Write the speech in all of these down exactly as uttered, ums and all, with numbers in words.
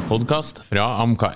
podcast fra Amcar.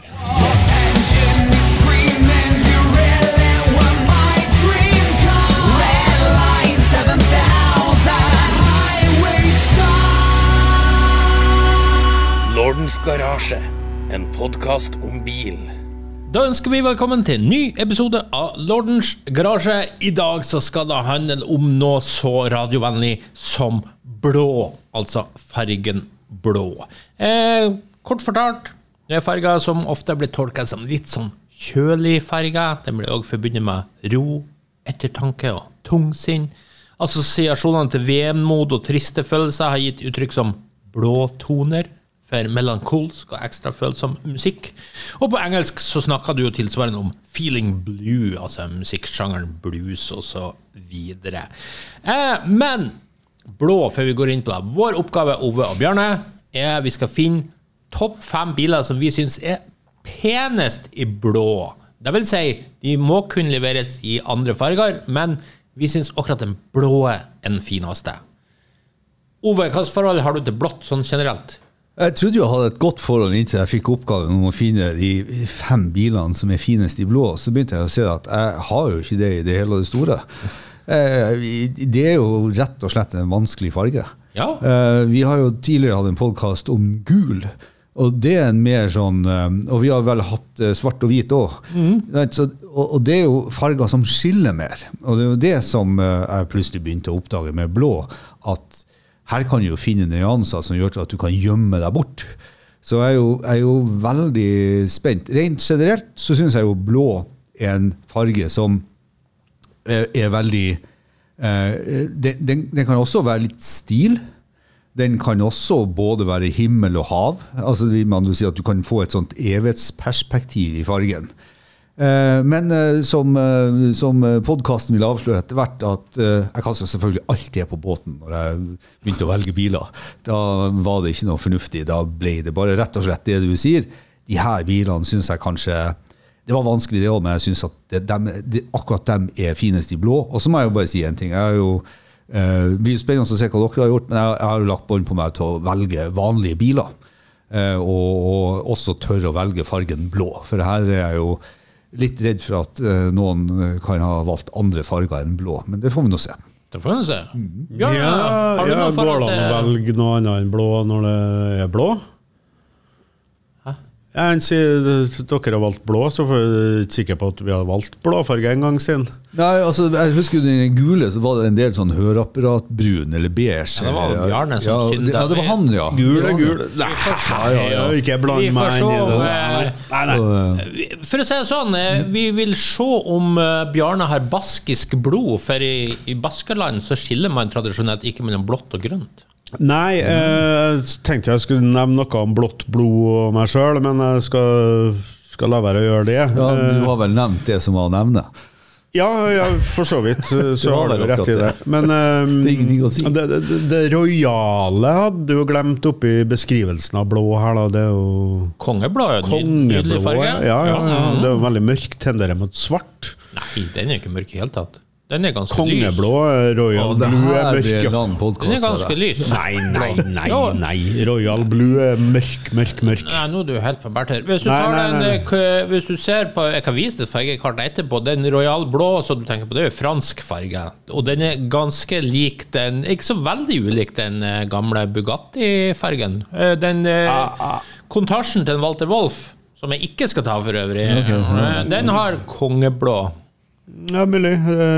Lordens Garasje, en podcast om bil. Da ønsker vi velkommen til en ny episode av Lordens Garasje. I dag så skal det handle om noe så radiovennlig som blå, altså fargen blå. Eh, kort fortalt, det er farger som ofte blir tolket som litt sånn kjølig farger. Den blir også forbundet med ro, ettertanke og tungsinn. Assosiasjonene til vemod og triste følelser har gitt uttrykk som blå toner, for melankolsk og ekstra følsom musikk. Og på engelsk så snakker du jo tilsvarende om feeling blue, altså musikksjangeren blues og så videre. Eh, men blå, før vi går inn på det, vår oppgave, Ove og Bjarne, er vi skal finne topp fem biler som vi synes er penest i blå. Det vil si, de må kunne leveres i andre farger, men vi synes akkurat den blå er den fineste. Ove, hva forhold har du til blått sånn generelt? Jeg trodde jo jeg hadde et godt forhold inntil jeg fikk oppgaven om å finne de fem bilene som er finest i blå. Så begynte jeg å se at jeg har jo ikke det i det hele og det store. Det er jo rett og slett en vanskelig farge. Ja. Vi har jo tidligere hatt en podcast om gul, og det er en mer sånn, og vi har vel hatt svart og hvit også. Mm. Og det er jo farger som skiller mer. Og det er jo det som jeg plutselig begynte å oppdage med blå, at her kan du jo finne nyanser som gjør at du kan gjemme deg bort. Så jeg er jo, jeg er jo veldig spent. Rent generelt så synes jeg jo blå er en farge som er, er veldig... Eh, den, den, den kan også være litt stil. Den kan også både være himmel og hav. Altså man vil si at du kan få et sånt evighetsperspektiv i fargen. Eh, men eh, som, eh, som podcasten vil avsløre etter hvert at eh, jeg kastet selvfølgelig alt det på båten når jeg begynte å velge biler. Da var det ikke noe fornuftig. Da ble det bare rett og slett det du sier. De her bilene synes jeg kanskje, det var vanskelig det også, men jeg synes at det, dem, det, akkurat dem er finest i blå. Og så må jeg jo bare si en ting. Jeg er jo, eh, det blir spennende å se hva dere har gjort, men jeg, jeg har jo lagt bånd på meg til å velge vanlige biler. Eh, og, og også tørre å velge fargen blå. For her er jeg jo litt redd for at uh, noen kan ha valgt andre farger enn blå, men det får vi nå se. Det får vi nå se. Mm. Ja, ja, har du ja går det an å velge noe annet enn blå når det er blå? Hæ? Jeg sier dere har valgt blå, så er jeg ikke sikker på at vi har valgt blåfarge en gang siden. Nei, altså, jeg husker den gule, så var det en del sånn hørapparatbrun eller beige. Ja, det var Bjarne som ja, syndet. Ja, det var han, ja. Gule, gule. Nei, ja, ja. Ikke bland meg inn i det. Nei, nei. For å si det sånn, vi vil se om Bjarne har baskisk blod, for i, i Baskerland så skiller man tradisjonelt ikke mellom blått og grønt. Nei, jeg tenkte jeg skulle nevne noe om blått blod og meg selv, men jeg skal, skal la være å gjøre det. Ja, du har vel nevnt det som var å nevne. Ja, ja, for så vidt, så har du rett i det. Men um, det er ingenting å si. Det, det, det royale hadde du jo glemt opp i beskrivelsen av blå her da, det er jo... Kongeblå, nydelig farge. Ja, ja, ja, det er jo veldig mørk, tenderer mot svart. Nei, den er ikke mørk i hele tatt. Den er ganske Kongeblå, lys. Royal Blue er mørk. Den er ganske lys. Nei, nei, nei, nei. Royal Blue er mørk, mørk, mørk. Nei, nå er du helt på bærtør. Hvis du tar nei, nei, nei. den, hvis du ser på, jeg kan vise det fargekartet etterpå, den Royal Blå, så du tenker på, det er jo fransk farge. Og den er ganske lik den, ikke så veldig ulik den gamle Bugatti-fargen. Den ah, ah. kontasjen til Walter Wolf, som jeg ikke skal ta for øvrig, okay. Den har kongeblå. Ja, mulig.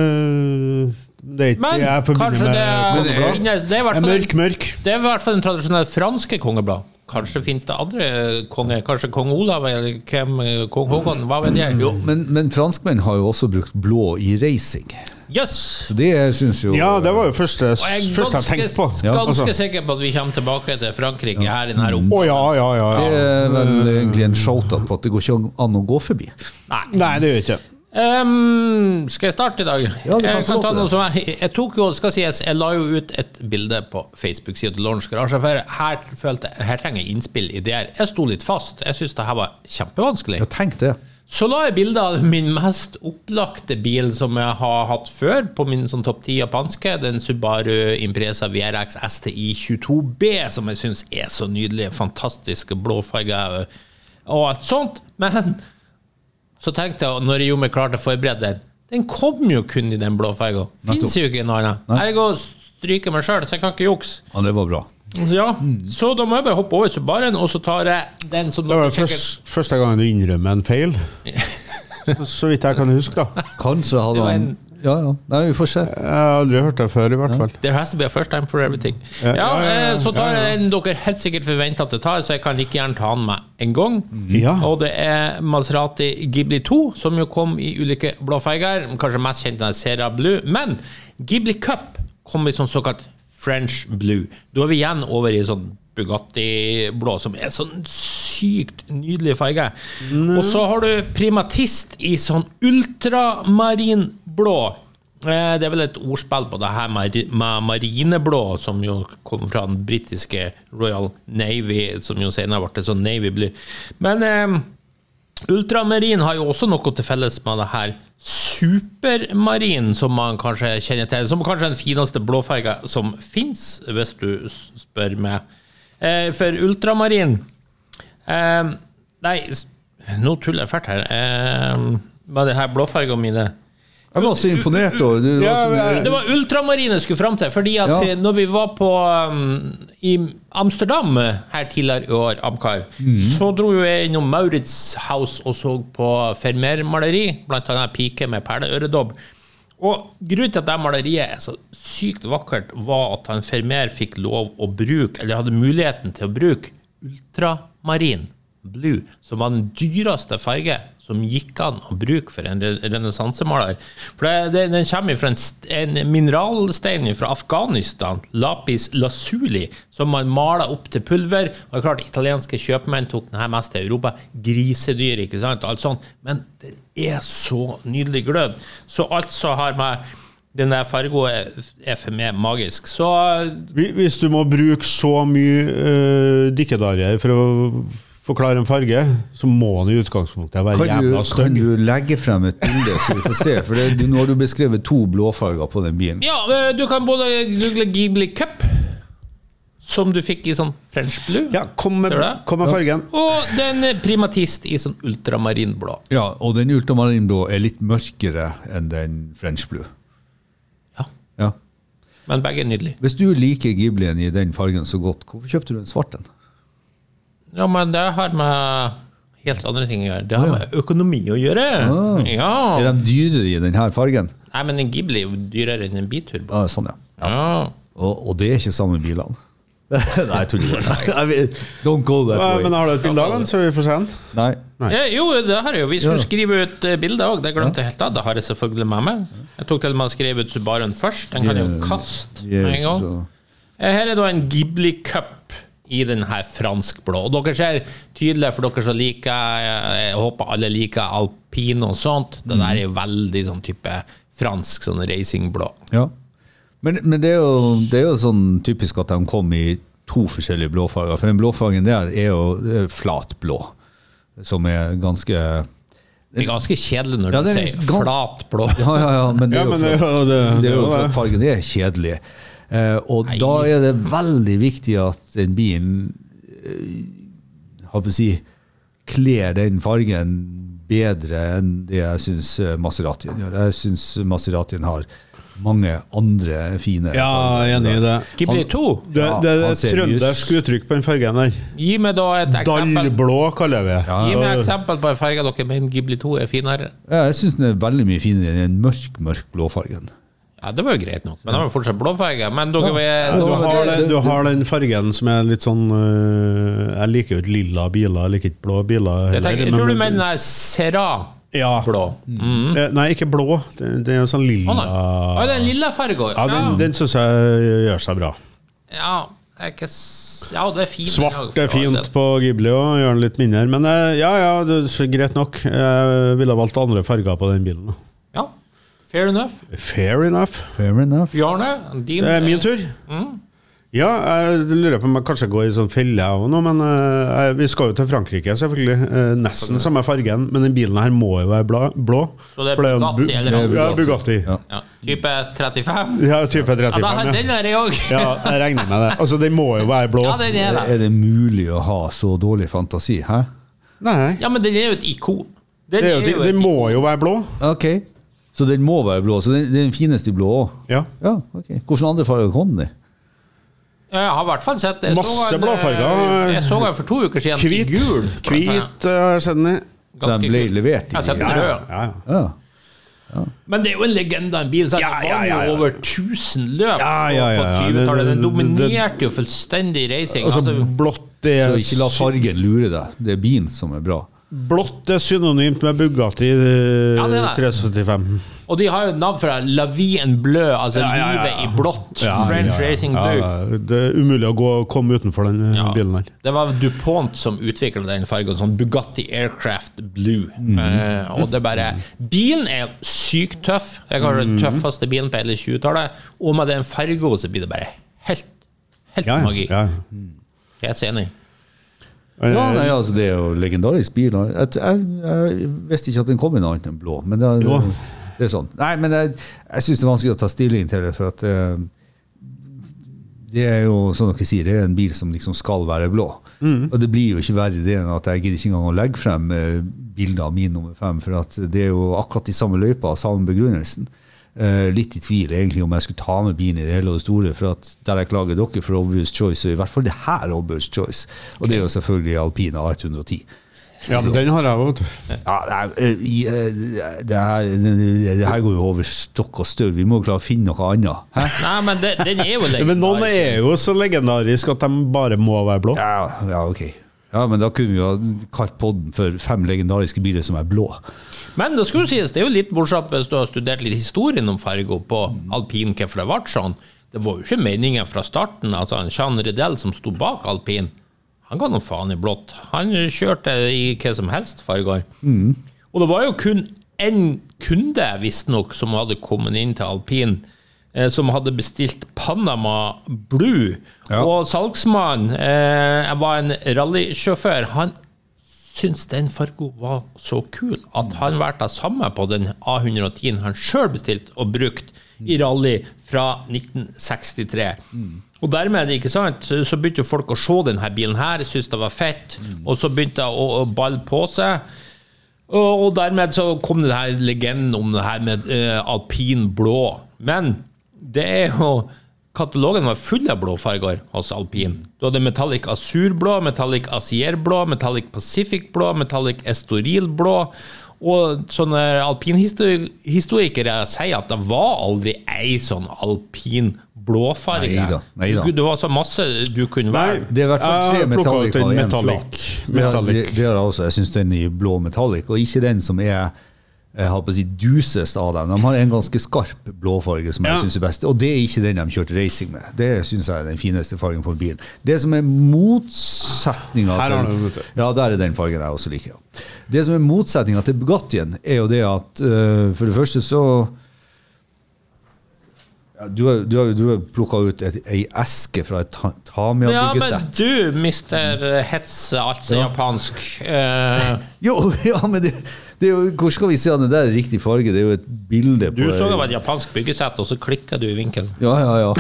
Det er ikke men jeg kanskje det er, det er, det er, er mørk, mørk. Det er i hvert fall den tradisjonelle franske kongeblå. Kanskje finnes det andre konger, kanskje kong Olav eller hvem, kong Håkon, hva vet jeg? Jo, men, men franskmenn har jo også brukt blå i racing. Yes. Så det synes jo... Ja, det var jo første jeg, første jeg tenkte på. Jeg er ganske ja, altså. sikker på at vi kommer tilbake til Frankrike her i denne oppe. Å ja, ja, ja, ja. Det er vel egentlig en shout-out på at det går ikke an å gå forbi. Nei, Nei det gjør ikke. Um, skal jeg starte i dag? Ja, jeg, kan ta noe som jeg, jeg tok jo, skal sies, jeg la jo ut et bilde på Facebook-siden til Lordens Garasje, for her, følte, her trenger jeg innspill, ideer. Jeg sto litt fast, jeg synes det her var kjempevanskelig. Jeg tenkte det. Så la jeg bildet av min mest opplagte bil som jeg har hatt før på min sånn topp ti japanske, den Subaru Impreza V R X S T I tjueto B, som jeg synes er så nydelig, fantastisk blåfarge og alt sånt. Men så tenkte jeg, når jeg gjorde meg klar til å forberede den, den kom jo kun i den blåfargen. Finnes jo ikke en annen. Jeg går og stryker meg selv, så jeg kan ikke jukse. Ja, det var bra. Ja, så da må jeg bare hoppe over Subaren, og så tar jeg den som... Det var først, første gangen du innrømmer en feil. Så vidt jeg kan huske da. Kanskje hadde han... Ja, ja. Nei, vi får se. Jeg har aldri hørt det før i hvert fall. There has to be a first time for everything. Ja, ja, ja, ja, så tar jeg den dere helt sikkert forventer at det tar, så jeg kan like gjerne ta den med en gang. Ja. Og det er Maserati Ghibli to, som jo kom i ulike blåfarger, kanskje mest kjent den Sera Blue, men Ghibli Cup kom i sånn såkalt French Blue. Da er vi igjen over i sånn Bugatti-blå, som er sånn sykt nydelig farge. Mm. Og så har du Primatist i sånn ultramarinblå. Det er vel et ordspill på det her med marineblå, som jo kom fra den britiske Royal Navy, som jo senere ble sånn Navy Blue. Men eh, ultramarin har jo også noe til felles med det her supermarin, som man kanskje kjenner til, som kanskje er den fineste blåfarge som finnes, hvis du spør meg. Eh, for ultramarin, eh, nei, nå tuller jeg fælt her, eh, med det her blåfargene mine. Jeg var så imponert også. Det var, ja, det var ultramarin jeg skulle frem til, fordi at ja. Når vi var på um, i Amsterdam her tidligere i år, Amcar, mm. så dro jo jeg innom Maurits House og så på Vermeer-maleri, blant annet pike med perleøredobb. Og grunnen til at det maleriet er så sykt vakkert var at han Vermeer fikk lov å bruke, eller hadde muligheten til å bruke ultramarin blue, som var den dyreste farge som gikk an å bruke for en renessansemaler. For det, det, den kommer fra en, en mineralstein fra Afghanistan, lapis lazuli, som man maler opp til pulver, og det er klart, italienske kjøpmenn tok den her mest til Europa, grisedyr, ikke sant, alt sånt, men det er så nydelig glød. Så alt så har med den der fargo er, er for meg magisk. Så hvis du må bruke så mye uh, dikkedager for å forklare en farge, så må den i utgangspunktet være kan jævla du, støgg. Kan du legge frem et bilde så vi får se? For det, nå har du beskrevet to blåfarger på den bilen. Ja, du kan både google Ghibli Cup, som du fikk i sånn French Blue. Ja, kom med, kom med fargen. Og den Primatist i sånn ultramarinblå. Ja, og den ultramarinblå er litt mørkere enn den French Blue. Ja. Ja. Men begge er nydelige. Hvis du liker Ghiblien i den fargen så godt, hvorfor kjøpte du en svart den? Ja, men det har med helt andre ting å gjøre. Det har med økonomi å gjøre. Ah. Ja. Er de dyrere i denne fargen? Nei, men en Ghibli er jo dyrere enn en biturbo. Ah, sånn, ja. ja. ja. Og, og det er ikke samme bilene. Nei, jeg tror ikke. Don't go that way. Men har du et bilde av den, så vi får se den? Nei. Nei. Ja, jo, det har jeg jo. Vi skulle skrive ut bildet også. Det glemte jeg helt av. Det har jeg selvfølgelig med meg. Jeg tok til og med å skrive ut Subaruen først. Den kan jeg jo kaste med en gang. Her er da en Ghibli Cup i den her fransk blå. Og dere ser tydelig, for dere som liker, jeg håper alle liker alpin og sånt, det der er jo veldig sånn type fransk, sånn racingblå. Ja, men, men det, er jo, det er jo sånn typisk at de kom i to forskjellige blåfarger, for den blåfargen der er jo flat blå, som er ganske... Det er ganske kjedelig når ja, du sier gans... flat blå. Ja, ja, ja, men det er jo for, ja, det, det, det er jo for at fargen er kjedelig. Uh, og Nei. Da er det veldig viktig at en bil uh, har på å si kler den fargen bedre enn det jeg synes Maseratien gjør. Jeg synes Maseratien har mange andre fine ja, farger. Enig i det. Ghibli to? Det, det, det er et trøndersk uttrykk på den fargen der. Gi meg da et eksempel. Dallblå kaller vi. Ja. Gi meg et eksempel på en farge dere mener Ghibli to er finere. Ja, jeg synes den er veldig mye finere enn en mørk, mørk blåfargen. Ja, det var jo greit nok, men det var fortsatt blåfarge. Men dere ja, er, du, har den, du har den fargen som er litt sånn uh, jeg liker jo et lilla biler, jeg liker ikke blå biler heller, jeg, tenker, jeg tror du mener den Sera ja. Blå mm. Nei, ikke blå, det, det er en sånn lilla Å, oh, det er en lilla farge ja, den, ja. Den synes jeg gjør seg bra ja, det er ikke ja, det er fint svart er fint på Ghibli og gjør den litt mindre men ja, ja, det er greit nok jeg ville valgt andre farger på den bilen ja Fair enough. Fair enough. Fair enough. Bjarne, din... Det er min tur. Mm. Ja, jeg lurer på om jeg kanskje går i sånn felle og noe, men uh, vi skal jo til Frankrike selvfølgelig, uh, nesten samme fargen, men den bilen her må jo være blå. blå Så det er Bugatti bu- eller Ja, Bugatti. Ja. Ja, type trettifem? Ja, type trettifem. Ja, da, den er jeg også. Ja, jeg regner med det. Altså, den må jo være blå. Ja, den er det. Er det mulig å ha så dårlig fantasi, hæ? Nei, Ja, men den er jo et ikon. Den, det er jo, er jo den et må jo være blå. Ok, så den må være blå, så den, den er den fineste i blå også. Ja. Ja, ok. Hvordan andre farger kom de? Jeg har i hvert fall sett jeg Masse så en, blåfarger. Jeg så den for to uker siden Hvit. i gul. Hvit, uh, har jeg sett den i. Så den ble levert i? Jeg har sett den Ja, rød. ja, ja. Ja. Men det er jo en legende av en bil. Så Ja, det ja, var ja, jo ja. over tusen løp Ja, ja, ja, på ja. tjuetallet. Den Det- det- dominerte jo fullstendig racing. Altså, Altså, blått det Så er, ikke la fargen lure deg. Det er bilen som er bra. blått er synonymt med Bugatti uh, Ja, det er det. tre syttifem. og de har jo et navn for det, La Vie en Bleu, altså Ja, ja, ja. livet i blått. Ja, French ja, ja. Racing Ja, Blue. ja, det er umulig å gå, komme utenfor den uh, Ja. bilen her. Det var DuPont som utviklet den fargen, sånn Bugatti Aircraft Blue. Mm. Eh, og det er bare Bilen er sykt tøff. Det er kanskje Mm. den tøffeste bilen på hele tjuetallet. Og med den fargen så blir det bare helt, helt Ja, ja, magi. ja. Jeg er så enig. Ja, nei, altså det er jo legendarisk bil. Jeg, jeg, jeg visste ikke at den kom i noe annet enn blå, men det, Jo. det er sånn. Nei, men jeg, jeg synes det er vanskelig å ta stilling til det, for at eh, det er jo, som dere sier, det er en bil som liksom skal være blå. Og det blir jo ikke verre det enn at jeg gidder ikke engang å legge frem eh, bilder av min nummer fem, for at det er jo akkurat i samme løypa, samme begrunnelsen. Uh, litt i tvil egentlig om jeg skulle ta med bilen i det hele og det store, for at der jeg klager dere for obvious choice, så i hvert fall det her obvious choice, og det er jo selvfølgelig Alpine A ett hundre ti. Ja, men den har jeg jo, vet du. Ja, det, er, eh, i, eh, det, her, det, det her går jo over stokk og stør, vi må jo klare å finne noe annet. Hæ? Nei, men det, den er jo legendarisk. Men noen er jo så legendarisk at de bare må være blå. Ja, ja, ok. Ja, men da kunne vi jo ha kalt podden for fem legendariske biler som er blå. Men det skulle sies, det er jo litt morsomt hvis du har studert litt historien om fargo på alpin, hvorfor det var sånn. Det var jo ikke meningen fra starten, altså Jean Redel som stod bak alpin, han ga noe faen i blått. Han kjørte i hva som helst farger. Mm. Og det var jo kun en kunde, visstnok, som hadde kommet inn til alpin, eh, som hadde bestilt Panama Blue. Ja. Og salgsmannen eh, var en rallysjåfør. Han syntes den fargo var så kul at han valgte samme på den A ett hundre ti han selv bestilt og brukt i rally fra nitten sekstitre. Mm. Og dermed, ikke sant, så begynte folk å se denne bilen her, syntes det var fett, mm. og så begynte det å, å balle på seg. Og, og dermed så kom det her legenden om det her med uh, alpin blå. Men det er jo katalogen var full av blåfarger hos Alpin. Du hadde Metallic Azurblå, Metallic Azierblå, Metallic Pacific blå, Metallic Estoril blå, og sånne alpinhistorikere sier at det var aldri ei sånn alpin blåfarge. Neida, neida. Det var så masse du kunne være. Det er i hvert fall tre Jeg har plukket ut Metallic en og en metallic. flat. Det, Metallic. det, det er også, jeg synes den i blå Metallic, og ikke den som er jeg har på å si dusest av dem. De har en ganske skarp blåfarge som jeg Ja. synes er best, og det er ikke den de kjørte racing med. Det synes jeg er den fineste fargen på bilen. Det som er motsetningen Her har til, du, vet du. ja, der er den fargen jeg også liker. Det som er motsetningen til Bugattien er jo det at uh, for det første så ja, du har, du har, du har plukket ut et, ei eske fra et Ta- Tamiya Ja, men byggesett. du, mister Hets, alt som Ja. japansk. Eh, Jo, ja, men det, det er jo, hvor skal vi se at det der er riktig farge? Det er jo et bilde på du så det ei- var et japansk byggesett, og så klikket du i vinkelen. Ja, ja, ja.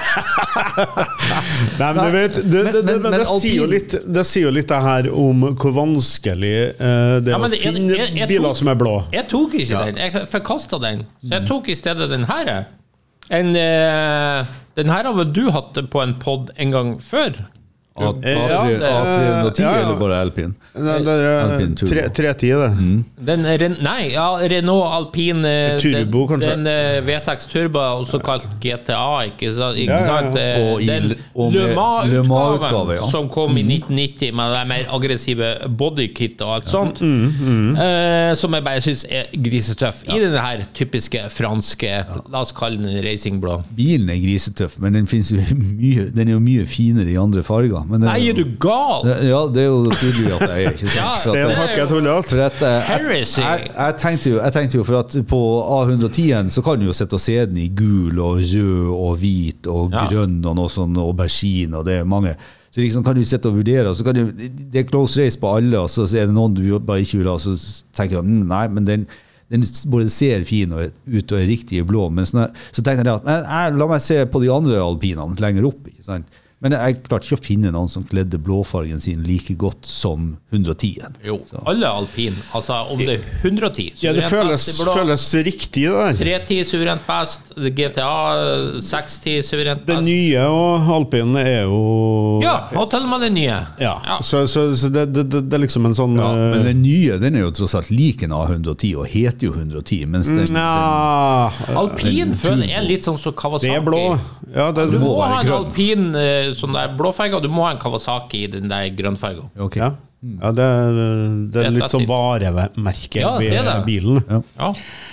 Nei, men du vet, det, det, det, men- men det, men sier jo alpin- litt, det sier jo litt det her om hvor vanskelig eh, det Ja, er men å det- jeg- finne jeg- jeg biler tok- som er blå. Jeg tok ikke den, jeg forkastet den. Så jeg tok i stedet den her. En, eh, den her har vel du hatt på en podd en gang før? A Ja, tre hundre ti ja, ja. eller bare Alpin? Det, det er Alpin Turbo. tre- tre ti, det. Den Ren Nei, ja, Renault Alpine eh, Turbo, den, kanskje? Den eh, V seks Turbo, også kalt G T A, ikke, sa- ikke Ja, ja, ja. sant? Eh, Og i- Den og med Le Le Mans-utgave, Mans-utgaven ja. som kom i nitten nitti med det mer aggressive bodykit og alt sånt, eh, som jeg bare synes er grisetøff. I den her typiske franske, la oss kalle den racingblå. Bilen er grisetøff, men den, finnes jo mye, den er jo mye finere i andre farger. Men det, Nei, er du gal? Ja, det er jo tydelig at jeg er, ikke sant? Ja, Så at, Det er det en er hakke jo- tullete. for at, eh, Heresy. jeg, jeg, tenkte jo, jeg tenkte jo for at på A one ten så kan du jo sitte og se den i gul og rød og hvit og Ja. grønn og noe sånn aubergine, og det er mange. Så liksom kan du sitte og vurdere, og så kan du, det er close race på alle, og så er det noen du bare ikke vil ha, så tenker jeg, mm, nei, men den, den både ser fin og ut og er riktig i blå, men sånn, så tenker jeg at, men, jeg, la meg se på de andre alpinene lenger opp, ikke sant? Men jeg klarte ikke å finne noen som kledde blåfargen sin like godt som one ten. Jo, alle alpin. Altså, om det er one ten, Ja, det suverent føles, best i blå, føles riktig det der. three ten suverent best, G T A six ten suverent Det best. nye og alpinen er jo Ja, og til og med det nye. Ja, så, så, så det, det, det, det er liksom en sånn Ja, men eh, den nye, den er jo tross alt lik en A one ten, og heter jo one ten, mens den, Nja Alpin føler jeg er litt sånn som Kawasaki. Det er blå. Ja, det, Du må være ha en grønn. alpin eh, sånn der blåfarge, og du må ha en Kawasaki i den der grønnfargen. den, ok. ja. ja, det, det, det er litt sånn varemerke Ja, det er ved det. bilen. Ja.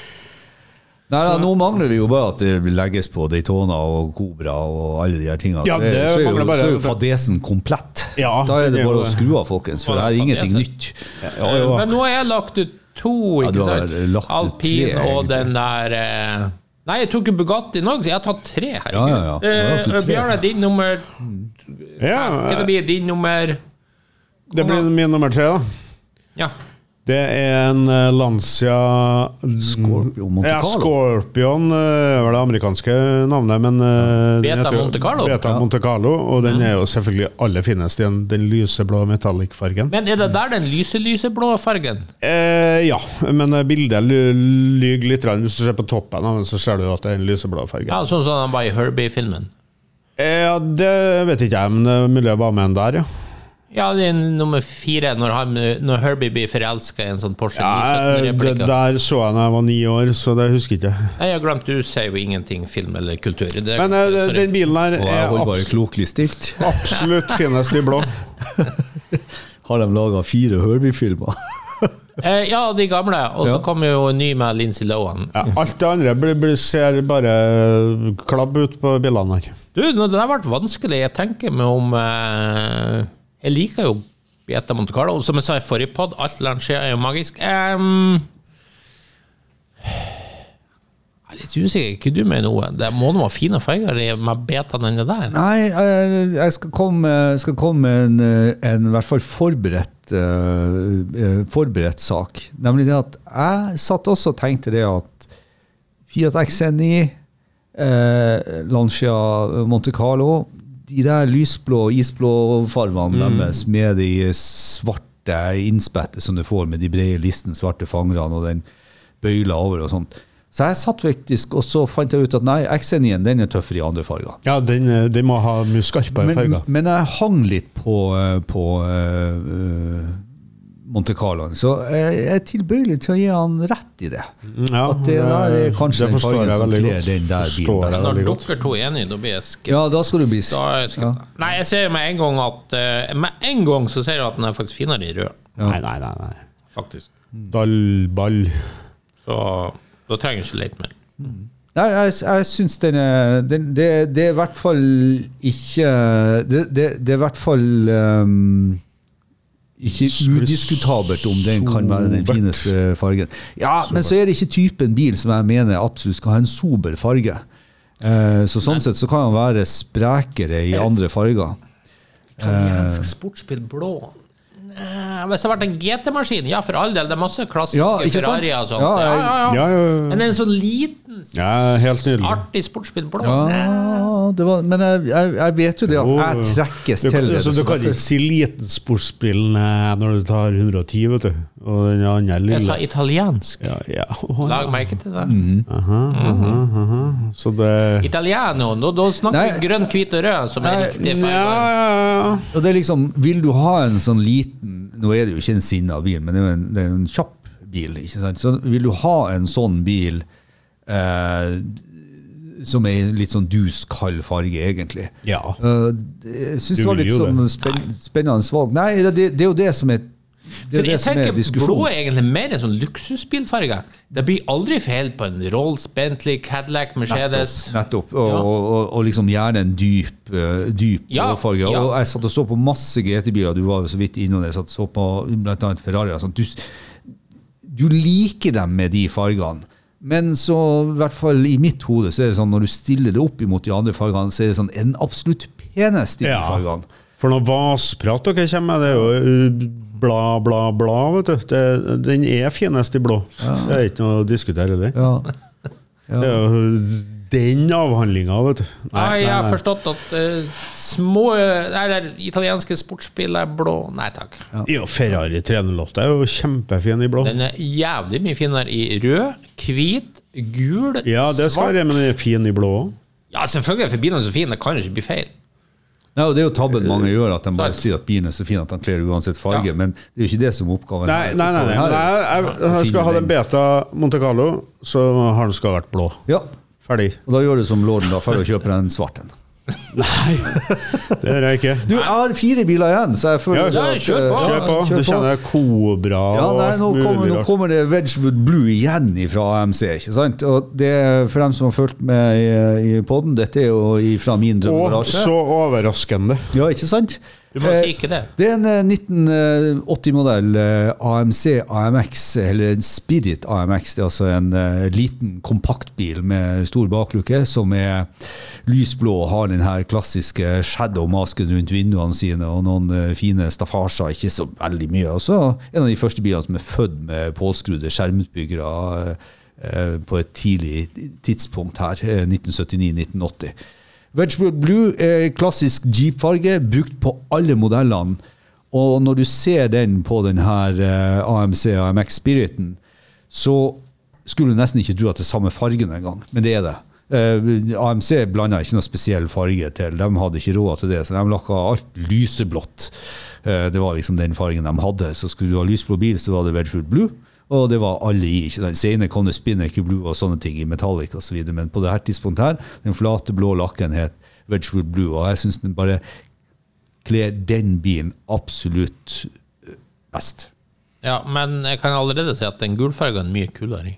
Nei, da, nå mangler vi jo bare at det legges på Daytona og Cobra og alle de her tingene. Ja, det så, er jo, mangler bare- så er jo fadesen komplett. Ja, da er det det er bare jo- å skru av, folkens, for det er ingenting Fadesen. nytt. Ja, ja. Men nå har jeg lagt ut to, Ja, ikke du har sant? lagt ut Alpin tre, og egentlig. den der eh, Nei, jeg tok jo Bugatti nå, så jeg har tatt tre, herregud. Ja, ja, ja. Du har lagt ut Eh, tre. Bjarne, din nummer Ja, Hva det blir din nummer det blir min nummer tre, da. Ja. Det er en eh, Lancia Scorpion Monte Ja, Carlo. Scorpion eh, er vel det amerikanske navnet, men eh, den Beta heter jo Monte Carlo. Beta Ja. Monte Carlo, og den er jo selvfølgelig aller finest i den, den lyseblå metallic-fargen. Men er det der den lyse, lyseblå fargen? Eh, ja, men eh, bildet ly- lyger litt. grann. Hvis du ser på toppen av den, så ser du at det er en lyseblå farge. Ja, sånn som den var i Herbie-filmen. Eh, ja, det vet ikke jeg, men det er mulig jeg var med en der, ja. Ja, det er nummer fire, når, han, når Herbie blir forelsket i en sånn Porsche ja nine sytten det replikker. der så jeg da jeg var ni år, så det husker jeg ikke. Nei, jeg har glemt, du sier jo ingenting film eller kultur. Det, Men eh, sorry. den bilen her Og jeg er holder bare abs klokelig stilt. absolutt finest i blå. Har de laget fire Herbie-filmer? Eh, ja, de gamle. Og så Ja. kommer jo en ny med Lindsay Lohan. Ja, alt det andre blir, blir, ser bare klabb ut på bilene her. Du, nå, det har vært vanskelig. Jeg tenker meg om eh, Jeg liker jo Beta Monte Carlo. Og som jeg sa i forrige podd, alt Lancia er jo magisk. Um, jeg er litt usikker. Ikke du med noe? Det må noe fine farger i- med betaen denne der. Nei, jeg, jeg skal komme, skal komme med en, en i hvert fall forberedt, uh, forberedt sak. Nemlig det at jeg satt også og tenkte det at Fiat X N I, uh, Lancia Monte Carlo, de der lysblå, isblå farvene deres med de svarte innspettet som du får med de brede listen, svarte fangerne og den bøyla over og sånt. Så jeg satt faktisk, og så fant jeg ut at nei, X N I-en den er tøffere i andre farger. Ja, den, den må ha mye skarpere Men, farger. men jeg hang litt på, eh, på uh, Monte Carlo, så jeg er tilbøyelig til å gi han rett i det. Ja, At det der er kanskje det den forstår fargen jeg som veldig kler godt. den der Forstår bilen jeg best. Når veldig godt. dere to er enige, da blir jeg skeptisk. Ja, da skal du bli Da er jeg skeptisk. Nei, jeg ser med en gang at eh, Med en gang så ser jeg at den er faktisk finere i rød. Nei, nei, nei. nei. Faktisk. Dallball. Så da trenger jeg ikke lete mer. Nei, jeg, jeg syns den er den, det, det er i hvert fall ikke Det, det, det er i hvert fall um, ikke udiskutabelt om den kan være den fineste fargen. Ja, men så er det ikke typen bil som jeg mener absolutt skal ha en sober farge. Eh, så sånn sett så kan den være sprekere i andre farger. Italiensk sportsbil blå. Nei, hvis det har vært en G T-maskin, ja, for all del. Det er masse klassiske Ja, ikke sant? Ferrarier og sånt. Ja, Ja, jeg- ja, ja. Ja, ja, Men en sånn liten, ja, helt nydelig. artig sportsbil blå. Ja, det var, men jeg, jeg, jeg vet jo det at jeg trekkes Du, til det. så du så kan derfor- ikke si liten sportsbil nei, når du tar one ti, vet du. Og den andre Jeg sa lille. italiensk. Ja, ja. Å, Lag ja. merke til det. Aha, aha, aha. Så det Italiano, da, da snakker Nei. vi grønn, hvit og rød, som er Nei, riktige Ja, farger. ja, ja. Og det er liksom, vil du ha en sånn liten, nå er det jo ikke en sinna bil, men det er jo en, det er jo en kjapp bil, ikke sant? Så vil du ha en sånn bil eh, som er litt sånn dus kald farge, egentlig. Ja. Eh, det- jeg synes Du det var vil litt jo sånn det. spenn, spennende valg. Nei, det, det er jo det som er det er For jeg det som er tenker blå diskusjonen. er egentlig mer en sånn luksusbilfarge. Det blir aldri feil på en Rolls, Bentley, Cadillac, Mercedes. Nettopp. Og, og, og, og liksom gjerne en dyp, uh, dyp Ja, blåfarge. ja. Og jeg satt og så på masse G T-biler, du var jo så vidt innom det, jeg satt og så på blant annet Ferrari. Sånn. Du, du liker dem med de fargene. Men så, i hvert fall i mitt hode, så er det sånn, når du stiller det opp imot de andre fargene, så er det sånn en absolutt penest i de fargene. For noe vasprat dere kommer med, det er jo bla, bla, bla, vet du. Det, den er finest i blå. Ja. Det er ikke noe å diskutere det. Ja. Ja. Det er jo den avhandlingen, vet du. Nei, nei, jeg har forstått at uh, små, eller italienske sportsbil er blå. Nei, takk. Ja, ja Ferrari tre null åtte er jo kjempefin i blå. Den er jævlig mye finere i rød, hvit, gul, ja, det skal svart. være, men den er fin i blå. Ja, selvfølgelig, for bilen er så fin, det kan jo ikke bli feil. Nei, og det er jo tabben mange gjør, at de bare sier at bilen er så fin at han kler uansett farge, ja. Men det er jo ikke det som er oppgaven. Nei, nei, nei, nei. nei jeg, jeg skal ha den Beta Monte Carlo, så har den skal ha vært blå. Ja. Ferdig. Og da gjør du som lorden da, ferdig å kjøpe en svart en. Nei, det er jeg ikke. Du, jeg har fire biler igjen, så jeg føler ja, at... Kjør på, kjør på. Du kjenner Cobra ja, nei, nå, kommer, nå kommer det Wedgwood Blue igjen fra A M C, ikke sant? Og det, for dem som har følt med i, i podden, dette er jo fra min drømmegarasje. Og så overraskende. Ja, ikke sant? Du må si ikke det. Det er en nitten åtti-modell A M C A M X, eller en Spirit A M X. Det er altså en uh, liten kompaktbil med stor baklukke, som er lysblå og har den her klassiske shadow-masken rundt vinduene sine, og noen uh, fine staffasjer, ikke så veldig mye. Og så en av de første bilene som er født med påskrudde skjermutbyggere uh, uh, på et tidlig tidspunkt her, uh, nitten syttini til nitten åtti. Wedgwood Blue er klassisk Jeep-farge, brukt på alle modellene. Og når du ser den på den her uh, A M C A M X Spiriten, så skulle du nesten ikke tro at det er samme fargen en gang, men det er det. Uh, A M C blandet ikke noe spesiell farge til, de hadde ikke råd til det, så de lakket alt lyseblått. Uh, det var liksom den fargen de hadde, så skulle du ha lysblå bil, så var det Wedgwood Blue. Og det var alle i, ikke sant? Senere kom det Spinnaker Blue og sånne ting i metallic og så videre, men på det her tidspunktet her, den flate blå lakken het Wedgwood Blue, og jeg synes den bare kler den bilen absolutt best. Ja, men jeg kan allerede si at den gulfargen er mye kulere i.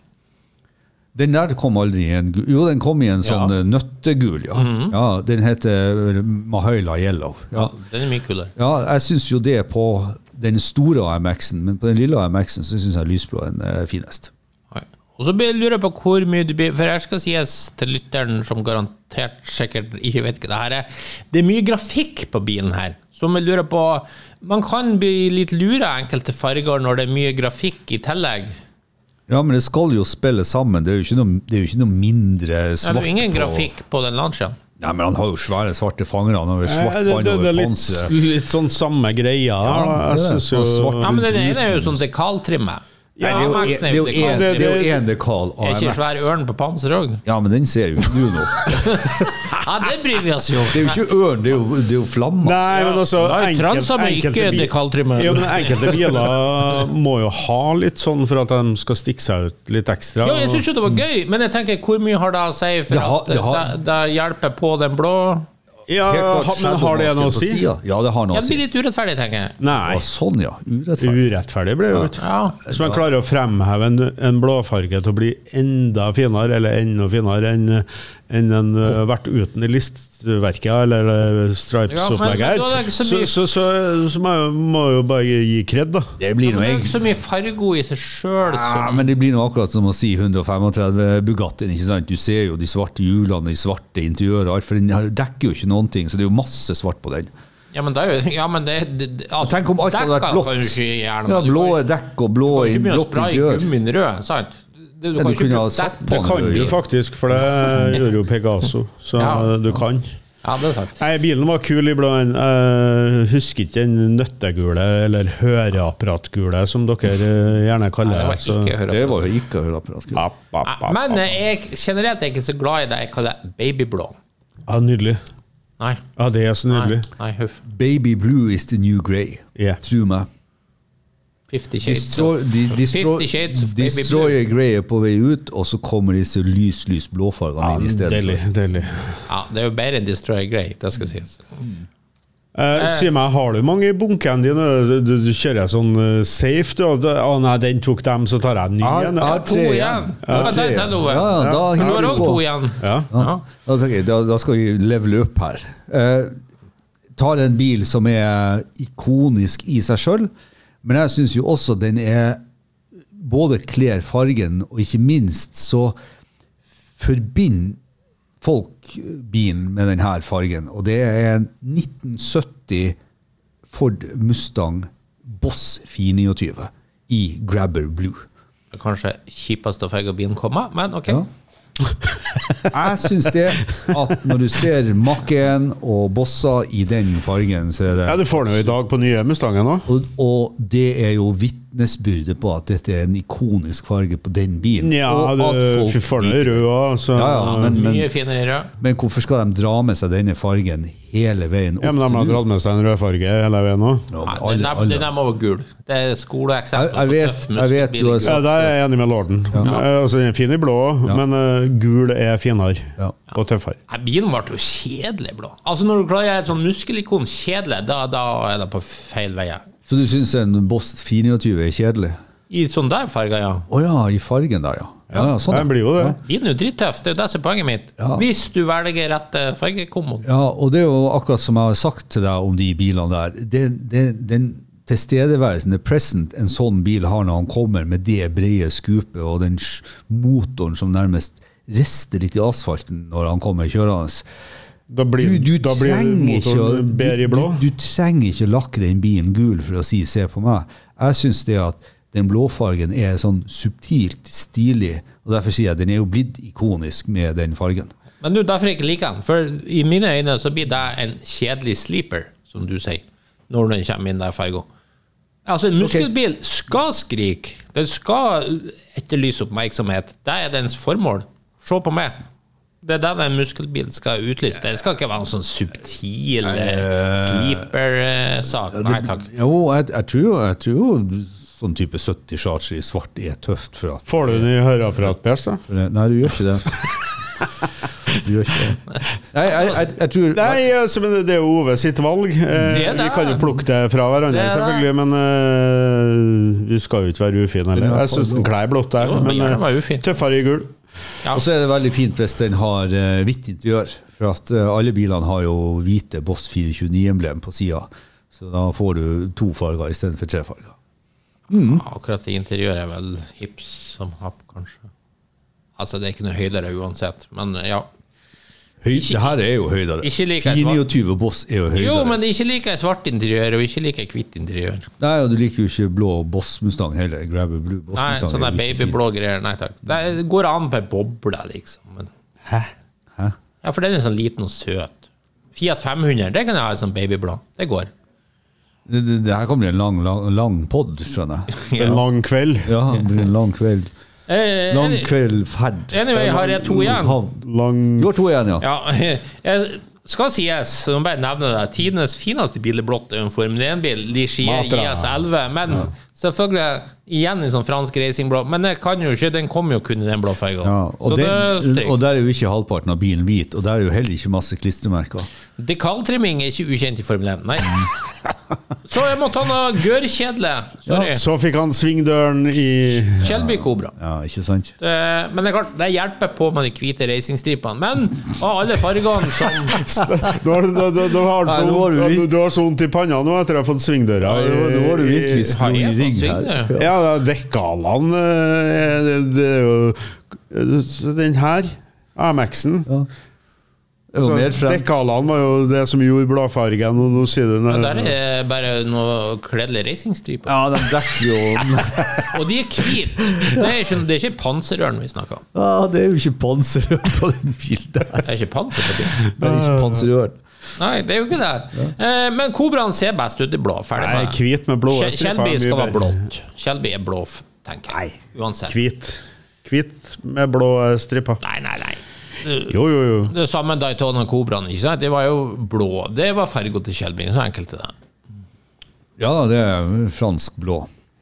Den der kom aldri i en gul, jo den kom i en sånn Ja. nøttegul, ja. Mhm. Ja, den heter Mahoila Yellow. Ja. Ja, den er mye kulere. Ja, jeg synes jo det på den store A M X-en, men på den lille A M X-en så synes jeg lysblå er den finest. Nei. Og så lurer jeg på hvor mye du blir, for jeg skal sies til lytteren som garantert sikkert ikke vet hva det her er. Det er mye grafikk på bilen her, som jeg lurer på, man kan bli litt lure av enkelte farger når det er mye grafikk i tillegg. Ja, men det skal jo spille sammen, det er jo ikke noe, det er jo ikke noe mindre svart Ja, det er jo ingen på... grafikk på den launchen. Ja, men han har jo svære svarte fangere, han har jo svart det, band det, det over er litt, panser. litt sånn samme greia. Ja, jeg det er det. synes jo... Og svart Ja, men den ene er jo sånn dekaltrimme. Nei, det er jo, det er jo en, det er jo en dekal A Er M ikke X. svær ørn på panser også? Ja, men den ser jo ikke du nå. Ja, det bryr vi oss jo. Det er jo ikke ørn, det er jo, det er jo flammer. Nei, men altså Da er enkelt- transa med enkelte ikke bi- dekaltrimme. Ja, men enkelte biler må jo ha litt sånn for at de skal stikke seg ut litt ekstra. Jo, jeg synes jo det var gøy, men jeg tenker, hvor mye har det å si for Det har- at det har- det, det hjelper på den blå? Ja, Helt klart ha- men har det shadowmasken noe å på si? siden. Ja, det har noe å Det si. blir litt urettferdig, tenker jeg. Nei, Å, sånn ja, urettferdig. urettferdig ble det jo ikke. Ja. Så man klarer å fremheve en, en blåfarge til å bli enda finere, eller enda finere enn enn den uh, vært uten i listverket, eller uh, Stripes-opplegget Ja, men- men da er det her. ikke så Så, mye- så, så, så må jeg må jeg jo bare gi kred, da. Det blir Men noe det er jeg... jo ikke så mye fargo i seg selv Ja, som... men det blir noe akkurat som å si hundre trettifem Bugattin, ikke sant? Du ser jo de svarte hjulene, de svarte interiøret, alt, for den dekker jo ikke noen ting, så det er jo masse svart på den. Ja, men det er jo... Ja, men det... det, det altså, Tenk om alt hadde vært dekkene blått. kan jo ikke gjerne- Ja, du kan blå jo- dekk og blå, Du kan ikke begynne å blått spraye interiør. gummien rød, sant? Det, du Ja, kan du ikke kunne ha bruke satt dekk. på Det kan du Ja. faktisk, for det gjør jo Pegaso, så Ja. du kan. Ja, det er sant. Nei, bilen var kul i blå. Jeg husker ikke den nøttegule eller høreapparatgule som dere eh, gjerne Nei, kaller det var det. så- ikke høyre. Det var jo ikke å høre apparat. App, app, app, Men app. jeg generelt er ikke så glad i det jeg kaller babyblå. Ja, nydelig. Nei, Ja, det er så nei, nydelig. nei, huff. Baby blue is the new grey. Ja. Tro meg. Fifty Shades Destroy, of, de, destroy, Fifty Shades of Baby Blue. destroyer grey er på vei ut, og så kommer disse lys, lys blåfargene Ja, inn i stedet. deilig, deilig. Ja, det er jo bedre enn Destroy Grey, det skal sies. Eh, si meg, har du mange i bunken dine? Du, du, du kjører sånn uh, safe, du. Å nei, den tok dem, så tar jeg en ny Jeg igjen. har To igjen. Ja, det er det, Ove. Ja, ja, da Du hiver har vi også på. to igjen. Ja. Ja. Da, tenker jeg, da, da skal vi levele opp her. Eh, tar en bil som er ikonisk i seg selv, men jeg synes jo også den er både kler fargen, og ikke minst så forbinder folk bilen med denne fargen, og det er en nitten sytti Ford Mustang Boss fire tjue i Grabber Blue. Det er kanskje kjipeste farge bilen kommer, men ok. Ja. Jeg synes det at når du ser Mach-en og Bossa i den fargen, så er det... Ja, du får den jo i dag på nye Mustangen også. Og, og det er jo vittnesbyrde på at dette er en ikonisk farge på den bilen. Ja, og at du folk får den i rød også. Ja, ja, men, men, Mye finere rød. men hvorfor skal de dra med seg denne fargen hele veien opp Ja, men de har til dratt med seg en rød farge hele veien også. Ja, Nei, men alle- den er- alle- den er må være gul. Det er skoleeksempel Jeg- jeg vet- på tøff jeg vet du har muskelbil. Ja, der er jeg enig med Lorden. Eh, altså, den er fin i blå, Ja. men uh, gul er finere Ja. og tøffere. Nei, bilen ble jo kjedelig blå. Altså når du klarer å gjøre et sånn muskelikon kjedelig, da, da er det på feil vei. Så du synes en Boss fire tjue er kjedelig? I sånn der farger, ja. Åja, i fargen der, ja. Ja, ja, sånn, Den blir jo det. Bilen er jo drittøff, det er jo det som er poenget mitt. Ja. Hvis du velger rette fargekommon. Ja, og det er jo akkurat som jeg har sagt til deg om de bilene der. Det, det, den tilstedeværelsen, the present, en sånn bil har når han kommer med det brede skupet og den s- motoren som nærmest rister litt i asfalten når han kommer kjørende. Da blir, Du, du, da blir trenger ikke, å- motoren bedre i blå. du, du trenger ikke å lakre den bilen gul for å si se på meg. Jeg synes det at den blåfargen er sånn subtilt stilig, og derfor sier jeg at den er jo blitt ikonisk med den fargen. Men du, derfor jeg ikke liker den. For i mine øyne så blir det en kjedelig sleeper, som du sier, når den kommer inn der fargen. Altså, en muskelbil skal skrike. Den skal etterlyse oppmerksomhet. Det er dens formål. Se på meg. Det er det en muskelbil skal utlyse. Det skal ikke være en sånn subtil sleeper-sak. Nei, takk. Jo, jeg, jeg tror jo jeg tror jo sånn type sytti charger i svart er tøft for at Får du den i høreapparat, Pers, da? for, Nei, du gjør ikke det. Du gjør ikke det. Nei, jeg, jeg, jeg tror Nei, altså, men det er jo Ove sitt valg. Eh, Det er det. vi kan jo plukke det fra hverandre, Det er det. selvfølgelig, men eh, vi skal jo ikke være ufine heller. Jeg synes den klær blått der, Jo, men men gjerne være eh, ufin. tøffere i gul. Ja. Og så er det veldig fint hvis den har uh, hvitt interiør, for at uh, alle bilene har jo hvite Boss fire tjueni-emblem på siden, så da får du to farger i stedet for tre farger. Akkurat i interiøret er vel hips som happ, kanskje. Altså, det er ikke noe høydere uansett, men ja. Høy, det her er jo høydere. Ikke like svart. fire tjue Boss er jo høydere. Jo, men det er ikke like svart interiør, og ikke like hvitt interiør. Nei, og du liker jo ikke blå Boss Mustang heller. Grabber Blue Boss Nei, Mustang. sånne er jo ikke babyblå greier, nei takk. Det går an på en boble, liksom. Men, Hæ? fint. Hæ? ja, for den er sånn liten og søt. Fiat fem hundre, det kan jeg ha sånn babyblå. Det går. Det, det, det her kommer en lang, lang, lang podd, skjønner jeg. En lang kveld. Ja, det blir en lang kveld. Eh, Lang any- kveld ferd. Anyway, har jeg to igjen? Lang Du har to igjen, ja. Ja, jeg skal sies, så må jeg bare nevne det, tidenes fineste bil er blått, er jo en Formel en-bil, Ligier Matra. I S elleve, men selvfølgelig igjen i sånn fransk racingblå, men det kan jo ikke, den kommer jo kun i den blå fargen. Ja, og, så det er den, stryk. og der er jo ikke halvparten av bilen hvit, og der er jo heller ikke masse klistremerker. Dekaltrimming er ikke ukjent i Formel en, nei. Så jeg må ta noe gørkjedelig, sorry. Så fikk han svingdøren i Shelby Cobra. Ja, ikke sant? Det, men det er klart, det hjelper på med de hvite racingstripene, men av alle fargene som... Du har, du, du, du har, Nei, så, nå har du du, vir- du har så vondt i panna nå etter å ha fått svingdøra. Ja, nå- nå har du virkelig i- Har jeg sprunget i ring fått her. svingdør? Ja, det er dekkalene. eh, Det, det er jo så den her, A M X-en. Ja. Det var mer frem. Dekkalene var jo det som gjorde bladfargen, og nå sier du Men der er bare noe kledelig racingstriper. Ja, de dekker jo Og de er hvite. Det er ikke, det er ikke panserørn vi snakker om. Ja, det er jo ikke panserør på den bilen der. Det er ikke panser på bilen. Det er ikke panserør. Nei, det er jo ikke det. Eh, men Cobraen ser best ut i blå. Ferdig Nei, med hvit med blå Sel- striper er Shelby mye skal være bedre. blått. Shelby er blå, tenker jeg. Uansett. Hvit. Hvit med blå striper. Nei, nei, nei. Jo, jo, jo. Det samme Daytona Cobraen, ikke sant? Det var jo blå. Det var fargo til Shelby, så enkelt er det. Ja, det er fransk blå.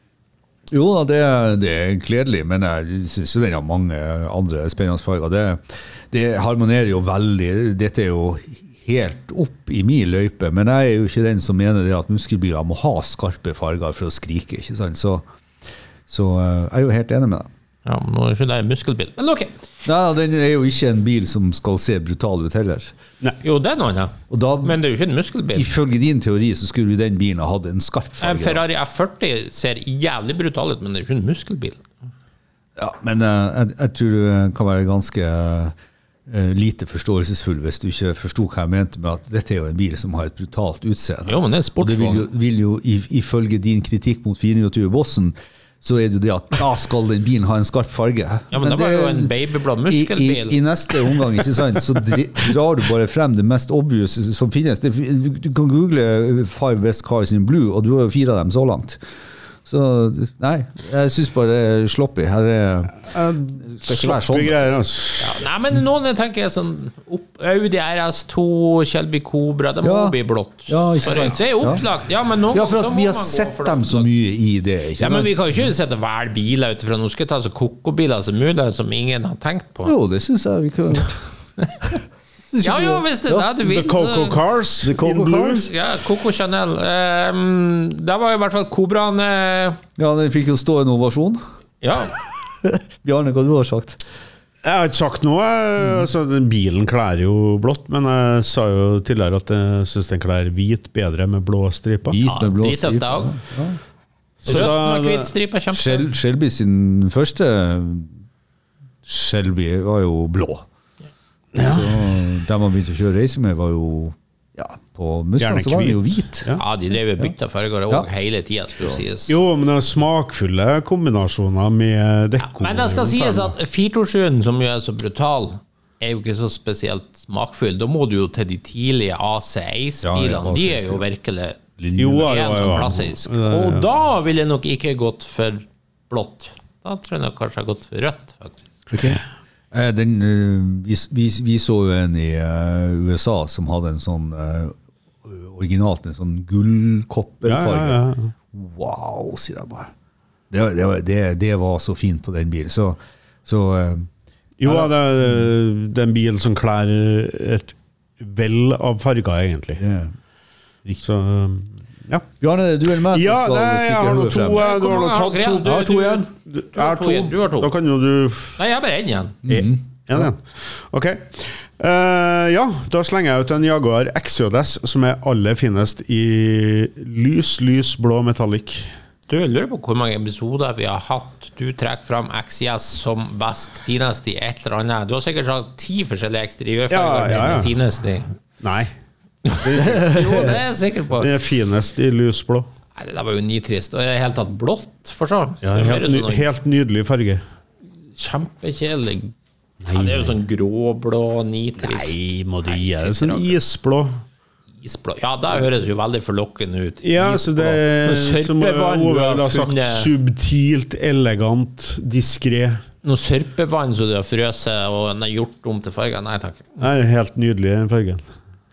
Jo da, det, er- det er kledelig, men jeg synes jo den har mange andre spennende farger. Det, det harmonerer jo veldig. Dette er jo helt opp i min løype, men jeg er jo ikke den som mener det at muskelbiler må ha skarpe farger for å skrike, ikke sant? Så, så jeg er jo helt enig med deg. Ja, men nå er ikke det en muskelbil. Men ok. Nei, den er jo ikke en bil som skal se brutal ut heller. Nei. Jo, det er noe annet. Og da, men det er jo ikke en muskelbil. Ifølge din teori så skulle den bilen ha hatt en skarp farge. En Ferrari F førti ser jævlig brutal ut, men det er jo ikke en muskelbil. Ja, men uh, jeg, jeg tror du kan være ganske uh, lite forståelsesfull hvis du ikke forstod hva jeg mente med at dette er jo en bil som har et brutalt utseende. Jo, men det er sportsvogn. Og det vil jo, vil jo i, ifølge din kritikk mot fire tjue Bossen så er det jo det at da skal den bilen ha en skarp farge. Ja, men, men det var jo en babyblå muskelbil. I, i, I neste omgang, ikke sant, så drar du bare frem det mest obvious som finnes. Det, du kan google five best cars in blue, og du har jo fire av dem så langt. Så, nei, jeg synes bare det er sloppy. Her er det ikke være sånn. Greier, altså. Ja, nei, men noen tenker jeg sånn opp, Audi R S to, Shelby Cobra, det må Ja. bli blått. Ja, ikke sant. Det er opplagt. Ja, men noen Ja, for ganger så at må vi har man gå sett for det dem så opplagt. mye i det, ikke Ja, men sant? vi kan jo ikke sette hver biler ut fra nå skal jeg ta så kokobiler som mulig, som ingen har tenkt på. Jo, det synes jeg vi kan gjøre. Ja, ja, hvis det er det du vil. The Coco så- Cars The Coco in blue. Cars. Ja, Coco Chanel. Um, det var i hvert fall Cobraen. eh, Ja, den fikk jo stå en ovasjon. ja, Bjarne, hva du har sagt? Jeg har ikke sagt noe. Mm. Altså, den bilen klær jo blått, men jeg sa jo tidligere at jeg synes den klær hvit bedre med blå striper. Hvit med blå dritt av striper. dag. Så Rødt da- med hvit stripe, kjempe. Shel- Shelby sin første Shelby var jo blå. Så der man begynte å kjøre race med var jo ja, på Mustang Gjerne så var den jo hvit. hvit. Ja. Ja, de drev jo bytta farger og Ja. hele tiden, skulle sies. Jo, men det er smakfulle kombinasjoner med dekko. Men det skal sies at fire to sju, som jo er så brutal, er jo ikke så spesielt smakfull. Da må du jo til de tidlige A C Ace-bilene. Ja, ja, de er jo virkelig Jo, ja, ja, ren ja. og klassisk. Og da ville jeg nok ikke gått for blått. Da tror jeg nok kanskje jeg har gått for rødt, faktisk. Okay. Eh, Den, eh, vi, vi, vi så jo en i eh, U S A som hadde en sånn eh, originalt, en sånn gullkopperfarge. Ja, ja, ja. Wow, sier jeg bare. Det, det, var- det, det var så fint på den bilen. Så, så eh, Jo, det er, det er en bil som klær et vel av farger, egentlig. det- Så, ja. Bjarne, du eller meg som Ja, skal nei, jeg stikke har noe hodet to. frem? Du Hvor har noe mange har tatt dere to. igjen? Jeg har to igjen. Du, jeg har har to to. igjen. Du har to. Da kan jo du Nei, jeg har bare én igjen. En igjen. Ok. Eh, ja, da slenger jeg ut en Jaguar X J S som er aller finest i lys, lys blå metallic. Du, jeg lurer på hvor mange episoder vi har hatt. Du trekker fram X J S som best, finest i et eller annet. Du har sikkert sagt ti forskjellige eksteriørfarger. Ja, ja, ja. Den fineste. Nei, Jo, det er jeg sikker på. den er finest i lys blå. Nei, det der var jo nitrist. Og i det hele tatt blått, for så. Ja, Det er helt, mer ny, sånn helt nydelig farge. kjempekjedelig. Ja, det er jo sånn gråblå, nitrist. Nei, må du gi det sånn isblå. Isblå. Ja, det høres jo veldig forlokkende ut. Ja, så det er Noe som sørpevann du Ove har har sagt, funnet. subtilt, elegant, diskré. Noe sørpevann som du har frøset og den er gjort om til farger. Nei, takk. Nei, helt nydelig den fargen.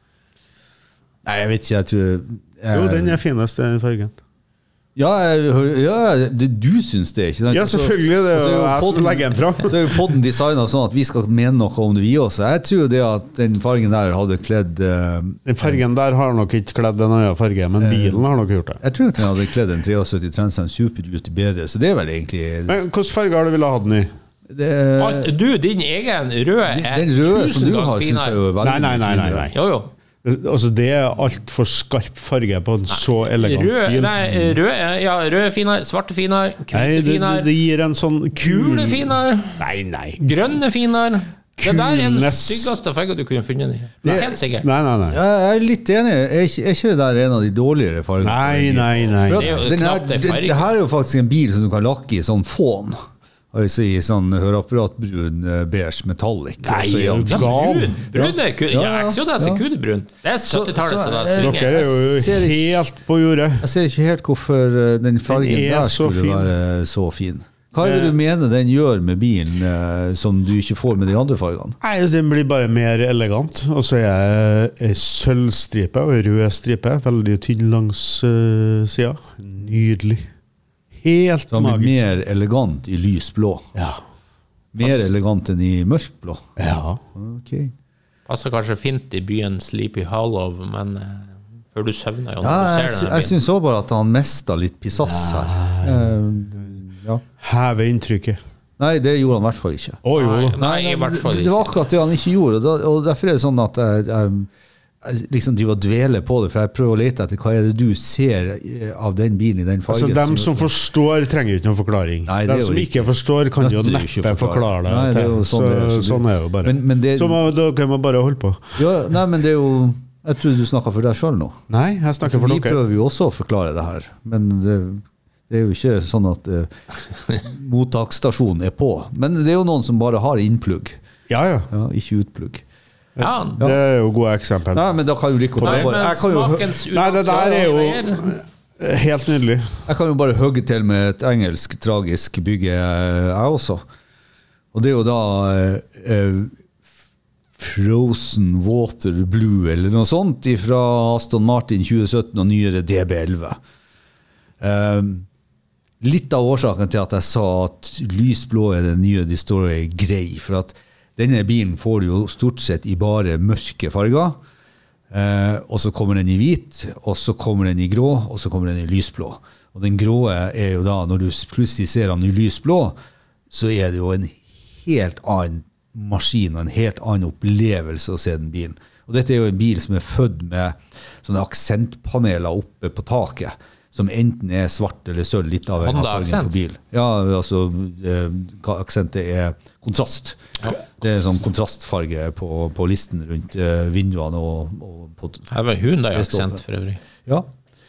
Nei, jeg vet ikke, jeg tror jeg, Jo, den er finest, den fargen. Ja, jeg, hører- ja det, du syns det, ikke sant? Ja, selvfølgelig, det er Og så- og så jo jeg som podden- legger den fra. Så er jo podden designet sånn at vi skal mene noe om det vi også. Jeg tror det at den fargen der hadde kledd eh, Den fargen der har nok ikke kledd en annen farge, men bilen har nok gjort det. Jeg tror at den hadde kledd en syttitre Transam Super Duty bedre, så det er vel egentlig Men hvilken farge har du ville ha den i? det, Alt, du, din egen rød er Den røde som tusen du har, ganger syns jeg jo finere. er veldig Nei, nei, nei, nei, finere. nei. Jo, jo. Altså, det er altfor skarp farge på en så elegant Rød, bil. nei, rød, er- ja, rød er finere, svarte finere, Nei, hvite det, det, finere, det gir en sånn kul gule finere, Nei, nei. grønne finere. Det der er den Coolness. styggeste fargen du kunne funnet. Det er helt sikkert. Nei, nei, nei. Ja, jeg er litt enig. Er ikke, er ikke det der en av de dårligere fargene? Nei, nei, nei. For at Det er jo den her, knapt en det, farge. det her er jo faktisk en bil som du kan lakke i sånn fån. Altså i sånn høreapparatbrun eh, beige metallic. Nei, Og så i er han- du Ja, gal? brun, brun er kul. Ja, Ja, ja, X J S er ja. kulebrun. Det er syttitallet, så så- det eh, svinger. Dere er jo ser ikke- helt på jordet. Jeg ser ikke helt hvorfor eh, den fargen Den er der så skulle fin. være så fin. Hva er det du mener den gjør med bilen eh, som du ikke får med de andre fargene? Nei, altså, Den blir bare mer elegant. Og så er jeg sølvstripe og rød stripe. Veldig tynn langs uh, sida. Nydelig. Helt Så han blir magisk. mer elegant i lys blå. Ja. Mer elegant enn i mørk blå. ja. Ok. Passer kanskje fint I byen Sleepy Hollow, men uh, før du søvner jo når Ja, du ser jeg, den. jeg synes også bare at han mistet litt pisass her. Uh, ja. Heve inntrykket. Nei, det gjorde han I hvert fall ikke. Å, jo. Nei, nei, I hvert fall det, ikke. det var akkurat det han ikke gjorde, og, da, og derfor er det sånn at jeg, jeg, jeg liksom driver og dveler på det, for jeg prøver å lete etter hva er det du ser av den bilen I den fargen. Altså, dem som forstår trenger ikke noen forklaring. Nei, det er dem jo som ikke- ikke forstår kan jo Nøtter jo neppe ikke forklare det. Nei, det er jo til. sånn det er, så, så det- sånn er det jo bare. Men, men det, så må, da kan man bare holde på. ja, nei, men det er jo, jeg tror du snakker for deg selv nå. Nei, jeg snakker for Vi dere. prøver jo også å forklare det her, men det, det er jo ikke sånn at uh, mottakstasjonen er på. Men det er jo noen som bare har innplugg, Ja, ja. ja, ikke utplugg. Ja, Det er jo gode eksempler. Nei, men da kan jo like godt nei, jeg bare, men jeg kan jo, smakens Nei, det der er jo utvalg- helt nydelig. jeg kan jo bare hugge til med et engelsk tragisk bygge eh, jeg også. Og det er jo da eh, eh, Frozen Water Blue eller noe sånt fra Aston Martin tjue sytten og nyere D B elleve. Eh, litt av årsaken til at jeg sa at lysblå er den nye Destroyer grei, for at denne bilen får du jo stort sett I bare mørke farger, eh, og så kommer den I hvit, og så kommer den I grå, og så kommer den I lysblå. Og den grå er jo da, når du plutselig ser den I lysblå, så er det jo en helt annen maskin og en helt annen opplevelse å se den bilen. Og dette er jo en bil som er født med sånne aksentpaneler oppe på taket, som enten er svart eller sølv, litt av en Honda fargen aksent? på bil. Ja, altså eh, aksentet er kontrast. Ja. Det er sånn kontrastfarge på, på listen rundt eh, vinduene og, og på, Det var Hyundai-aksent Det for øvrig. ja.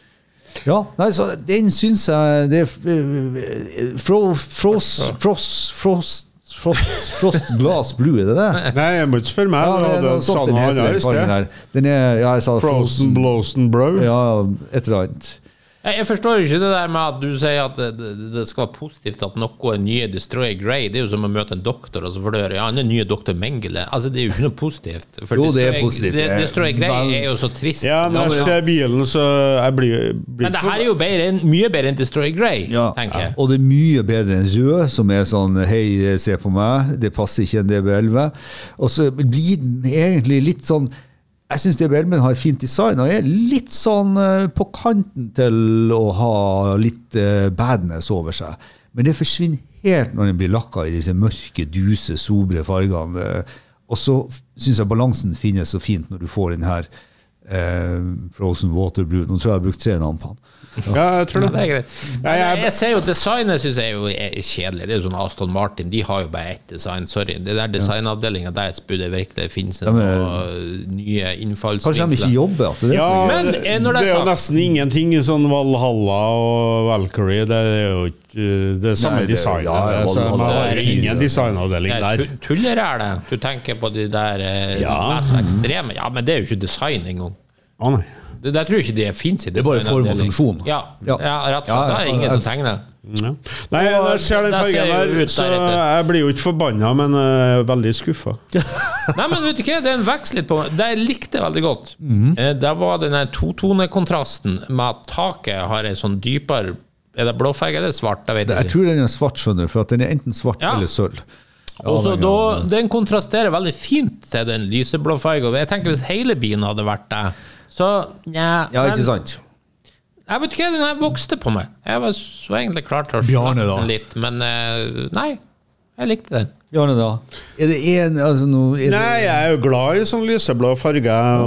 Ja, nei, så den synes jeg det er eh, fro, fros, fros, fros, frost, frost glass blue, er det det? Nei, jeg må ikke spørre meg. Ja, du det er hadde noe sånt sa den noe heter, annet i den fargen sted. der. Den er, ja, jeg sa Frozen, Blowsen, Bro. Ja, et eller annet. Jeg jeg forstår jo ikke det der med at du sier at det, det, det skal være positivt at noe er nye Destroyer Grey. Det er jo som å møte en doktor, og så får du høre, ja, han er nye doktor Mengele. Altså, det er jo ikke noe positivt. For Jo, det er Destroyer- positivt. det- Destroyer Grey Vel- er jo så trist. Ja, når jeg ser bilen, så jeg blir, blir Men det her er jo bedre enn, mye bedre enn Destroyer Grey, Ja, tenker jeg. og det er mye bedre enn rød, som er sånn, hei, se på meg, det passer ikke en D B elleve. Og så blir den egentlig litt sånn, jeg synes D B elleve har et fint design, og er litt sånn eh, på kanten til å ha litt eh, badness over seg. Men det forsvinner helt når den blir lakket I disse mørke, duse, sobre fargene. eh, Og så synes jeg balansen finnes så fint når du får den her eh, Frozen Water Blue. Nå tror jeg jeg har brukt tre navn på den. Ja, jeg tror Ja, det. det er greit. Ja, Men jeg- jeg ser jo designet synes jeg er jo er kjedelig. Det er jo sånn Aston Martin, de har jo bare ett design. Sorry, det der designavdelingen der burde virkelig finnes Ja, men- noen nye Kanskje de innfallsvinkler. ikke jobber, at det er det Ja, som er Men, det, eh, når det er det er jo sagt- nesten ingenting sånn Valhalla og Valkyrie. Det er jo ikke det er samme Nei, det- design. ja, ja, så man Valhalla har er jo ingen ikke- designavdeling Nei, der. tu- tulleræle. Du tenker på de der eh, Ja. mest ekstreme. Ja, men det er jo ikke design engang. Å nei. Det, det tror jeg ikke de finnes I Det er bare form og designavdeling. funksjon. Ja, Ja. ja, rett og slett. Ja, ja, Det er ingen ja. som tegner. Ja. Nei, når jeg ser den Der ser fargen jo der, ut så deretter. jeg blir jo ikke forbanna, men jeg er veldig skuffa. Nei, men vet du hva, det er en vekst litt på det jeg likte veldig godt. Mhm. Eh, Det var den der totonekontrasten med at taket har en sånn dypere. Er det blåfarge eller svart? Jeg vet Jeg ikke. tror den er svart, skjønner du, for at den er enten svart Ja. eller sølv. Og så Avhengig da, av- den kontrasterer veldig fint til den lyseblå fargen. Jeg tenker hvis hele bilen hadde vært det, så ja, Ja, men- ikke sant? Jeg vet ikke, den her vokste på meg. Jeg var så egentlig klar til å Bjarne, slappe da? den litt, men eh, nei, jeg likte den. Bjarne, da? Er det en, altså nå... Er det, Nei, jeg er jo glad i sånn lyseblå farger,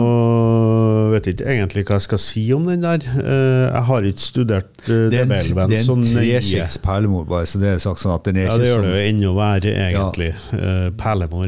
og vet ikke egentlig hva jeg skal si om den der. Eh, Jeg har ikke studert uh, det er en, D B-elven det er så en nøye. treskiks perlemor, bare, så det er sagt sånn at den er Ja, ikke det gjør sånn... det jo enda verre, egentlig. Eh, Perlemor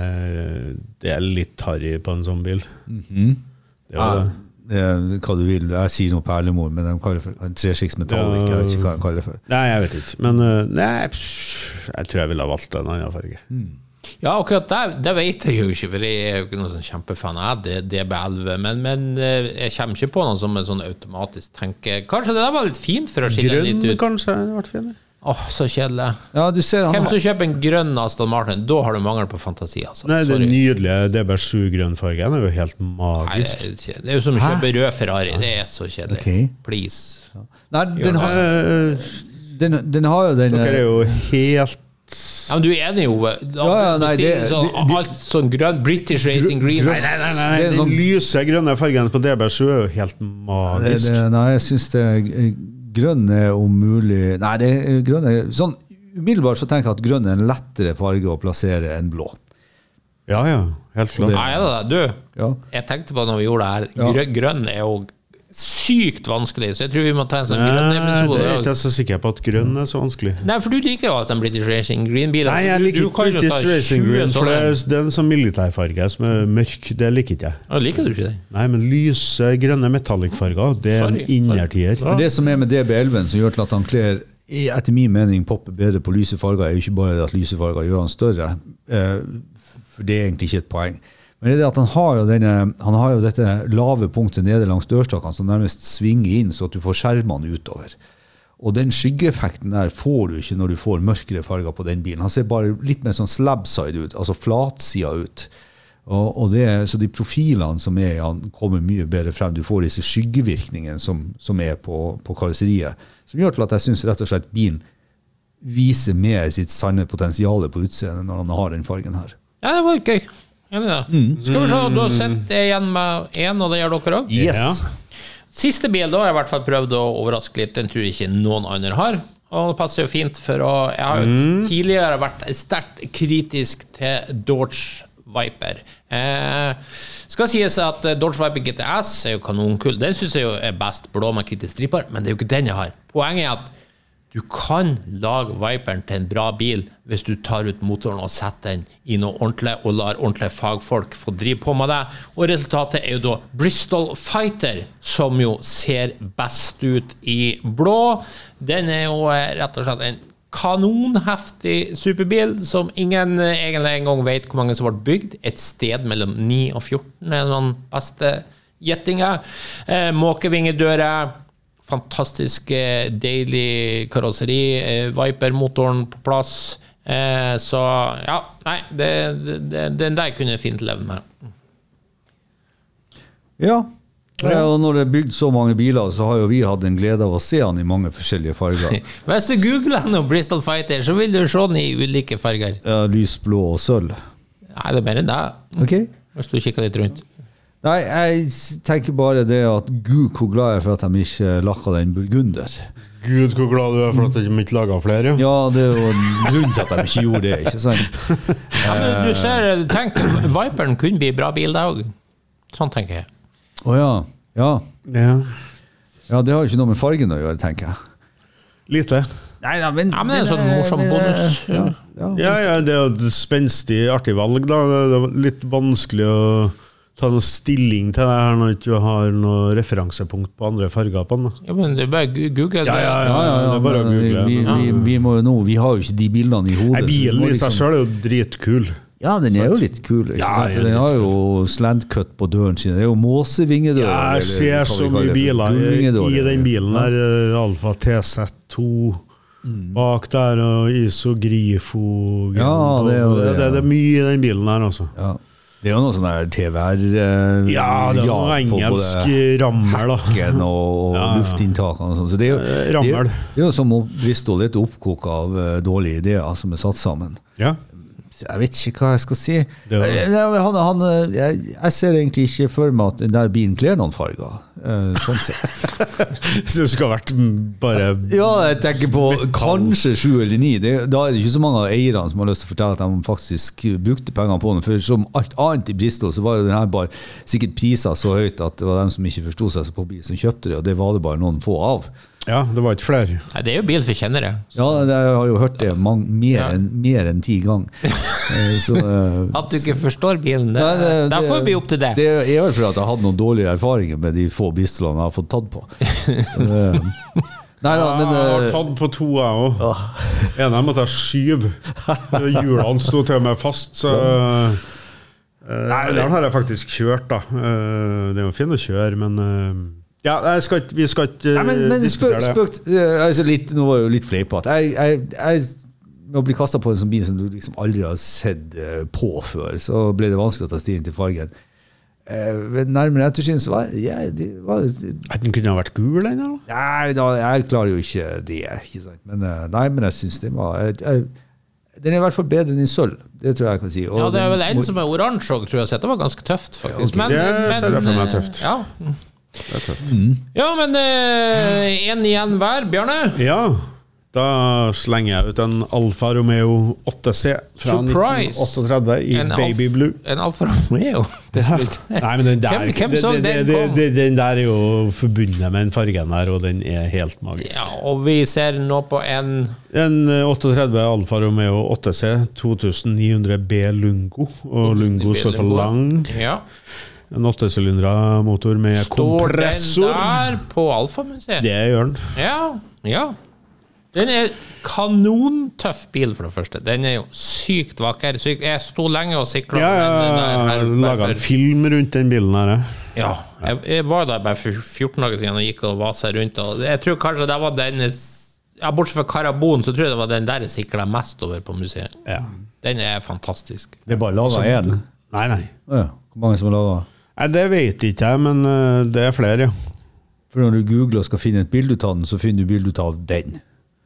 er, det er litt harry på en sånn bil. Mhm. Det er jo det. Det er hva du vil. Jeg sier noe perlemor, men de kaller det for en treskiks metallic. Jeg vet ikke hva de kaller det for. Nei, jeg vet ikke. Men eh, nei, pff, jeg tror jeg ville ha valgt en annen farge. Ja, akkurat det, det vet jeg jo ikke, for jeg er jo ikke noen sånn kjempefan av D B elleve, men, men eh, jeg kommer ikke på noen som er sånn automatisk tenker. Kanskje det der var litt fint for å skille Grønn, litt ut. kanskje, det ble fin. Åh, så kjedelig. Ja, du ser han... Hvem som kjøper en grønn Aston Martin, da har du mangel på fantasi, altså. Nei, den Sorry. nydelige D B sju grønnfargen er jo helt Nei, magisk. det er- det er jo som å kjøpe rød Ferrari, det er så kjedelig. Ok. Please. Nei, den har, Eh, den, den har jo den... Dere er jo helt Ja, men du er enig jo. Da, ja, nei, det, sånn, det, det, alt sånn grønn, British Racing Green. Nei, nei, nei, nei, nei. Den lyse grønne fargen på D B sju er jo helt magisk. Det, det, nei, jeg synes det grønn er om mulig. Nei, det grønn er sånn, umiddelbart så tenker jeg at grønn er en lettere farge å plassere enn blå. Ja, ja, helt klart. Nei, det er det. Du, ja. jeg tenkte på når vi gjorde det her, grønn, grønn er jo sykt vanskelig, så jeg tror vi må ta en sånn grønn episode. Det er ikke så sikker på at grønn er så vanskelig. Nei, for du liker jo altså en British Racing Green-bil. Nei, jeg liker ikke British Racing Green, for det er, det er en sånn militærfarge som er mørk, det liker ikke jeg. Ja, liker du ikke det? Nei, men lyse, grønne metallic-farger, det er en innertier. Men det som er med D B elleve som gjør til at han kler, etter min mening, popper bedre på lyse farger, er jo ikke bare det at lyse farger gjør han større, for det er egentlig ikke et poeng. Men det er det at han har jo, denne, han har jo dette lave punktet nede langs dørstokkene som nærmest svinger inn så at du får skjermene utover. Og den skyggeeffekten der får du ikke når du får mørkere farger på den bilen. Han ser bare litt mer sånn slabside ut, altså flatsida ut. Og, og det, så de profilene som er i han kommer mye bedre frem. Du får disse skyggevirkningene som, som er på, på karosseriet, som gjør til at jeg synes rett og slett bilen viser mer sitt sanne potensiale på utseendet når han har den fargen her. Ja, det var gøy. Mm. Skal vi se, du har sett det igjen med en, og det gjør dere også? Yes. Ja. Siste bil da har jeg i hvert fall prøvd å overraske litt, den tror jeg ikke noen andre har, og det passer jo fint for å, jeg har jo mm. tidligere vært sterkt kritisk til Dodge Viper. Eh, skal sies at Dodge Viper G T S er jo kanonkul, den synes jeg jo er best blå med hvite striper, men det er jo ikke den jeg har. Poenget er at du kan lage Viperen til en bra bil hvis du tar ut motoren og setter den i noe ordentlig og lar ordentlige fagfolk få drive på med det. Og resultatet er jo da Bristol Fighter, som jo ser best ut i blå. Den er jo rett og slett en kanonheftig superbil som ingen egentlig engang vet hvor mange som ble bygd. Et sted mellom ni og fjorten er sånn beste gjettinger. Eh, måkevingedører, fantastisk deilig karosseri, Viper-motoren på plass, eh, så ja, nei, det, det, den der kunne jeg fint leve med. Ja, ja, og når det er bygd så mange biler, så har jo vi hatt en glede av å se han i mange forskjellige farger. Hvis du googler noe Bristol Fighter, så vil du se den i ulike farger. Ja, lysblå og sølv. Nei, det er mer enn det. Ok. Hvis du kikker litt rundt. Nei, jeg tenker bare det at Gud, hvor glad jeg er for at de ikke lakket den burgunder. Gud, hvor glad du er for at de ikke laget flere. Ja, det er jo en grunn til at de ikke gjorde det, ikke sant? Ja, men du ser, tenk, Viperen kunne bli bra bil der også. Sånn tenker jeg. Åja, ja. Ja. Ja, det har jo ikke noe med fargen å gjøre, tenker jeg. Lite. Nei, ja, men, ja, men det er en sånn morsom bonus. Ja, ja. Ja, ja, det er jo et spenstig, artig valg da. Det er litt vanskelig å ta noe stilling til det her når du ikke har noe referansepunkt på andre farger på den. Ja, men det er bare Google. Ja, ja, ja, ja, det er bare å google. Vi, vi, vi, må jo nå, vi har jo ikke de bildene i hodet. Nei, bilen i seg selv er jo dritkul. Ja, den er jo litt kul. Ikke Ja, sant? den er Den litt har jo slantcut på døren sin. Det er jo måsevingedør. Ja, jeg eller ser hva vi så kaller mye det for. biler i, Gullvingedør, i den eller- bilen der, eh, Alfa T Z to bak der, og Isogrifo. Ja, det er jo det, det, det, ja. det er mye i den bilen der, altså. Ja. Det er jo noe sånn der T V R eh, Ja, det er ja, noe på engelsk både rammel da. hekken og Ja, ja. luftinntakene og sånn. Så det er jo, Eh, det er, rammel. det er jo som om Bristol er et oppkok av eh, dårlige ideer som er satt sammen. Ja. Jeg vet ikke hva jeg skal si. Det var- Eh, nei, Han, han, eh, jeg, jeg ser egentlig ikke for meg at den der bilen kler noen farger. eh, Sånn sett. Så det skal ha vært bare Ja, jeg tenker på kanskje sju eller ni. Det, da er det ikke så mange av eierne som har lyst til å fortelle at de faktisk brukte pengene på den. For som alt annet i Bristol, så var jo den her bare sikkert priser så høyt at det var dem som ikke forstod seg på bil som kjøpte det, og det var det bare noen få av. Ja, det var ikke flere. Nei, det er jo bil for kjennere. Ja, jeg har jo hørt det mange, mer, Ja. enn, mer enn ti ganger. Eh, så, eh, At du ikke forstår bilen, det, Nei, det- der får det- vi opp til det. Det er vel fordi at jeg hadde noen dårlige erfaringer med de få Bristolene jeg har fått tatt på. Så, eh, Nei da, men Jeg har eh, tatt på to, jeg også. En av dem måtte jeg skyve. Hjulene sto til og med fast, så Nei, den har jeg faktisk kjørt, da. Eh, Det er jo fint å kjøre, men eh, ja, jeg skal, ikke- vi skal ikke Nei, men, men spøk, diskutere det. spøkt, eh, altså litt, nå var jeg jo litt fleipete. Jeg, jeg, jeg, med å bli kastet på en sånn bil som du liksom aldri har sett eh, på før, så ble det vanskelig å ta stilling til fargen. Eh, ved nærmere ettersyn så var ja, det var, At den kunne ha vært gul, den da? nei, da, jeg klarer jo ikke det, ikke sant? Men, eh, nei, men jeg synes det var jeg, jeg, den er i hvert fall bedre enn i sølv, det tror jeg jeg kan si. Og ja, det er vel en den, som er oransje, og tror jeg, så det var ganske tøft, faktisk. Ja, okay. Men, det ser jeg for meg men, tøft. Ja, Det er tøft. Mm. ja men uh, en igjen hver, Bjarne. Ja, da slenger jeg ut en Alfa Romeo åtte C fra Surprise. nitten åttiåtte i En Baby Alf- Blue. En Alfa Romeo. Det er slutt. Nei, men den der, Hvem- hvem det- så det- den det- kom? det- Den der er jo forbundet med den fargen der, og den er helt magisk. Ja, og vi ser nå på en En åttiåtte Alfa Romeo åtte C tjueni hundre B Lungo, og Lungo står for lang. Ja. En åttesylindra motor med Står kompressor. den der på Alfa-museet? Det gjør den. Ja, ja. Den er kanontøff bil for det første. Den er jo sykt vakker. Sykt. Jeg sto lenge og siklet Ja, på den der. ja, her, laga bare en for- film rundt den bilen her. jeg. Ja, jeg, jeg var der bare for fjorten dager siden og gikk og vasa rundt. Og jeg tror kanskje det var den ja, bortsett fra Karabon, så tror jeg det var den der jeg siklet mest over på museet. Ja. Den er fantastisk. det er bare laget en. Nei, nei. Ja, hvor mange som har laget? Nei, det vet ikke jeg, men uh, det er flere, ja. For når du googler og skal finne et bilde av den, så finner du bilde av den.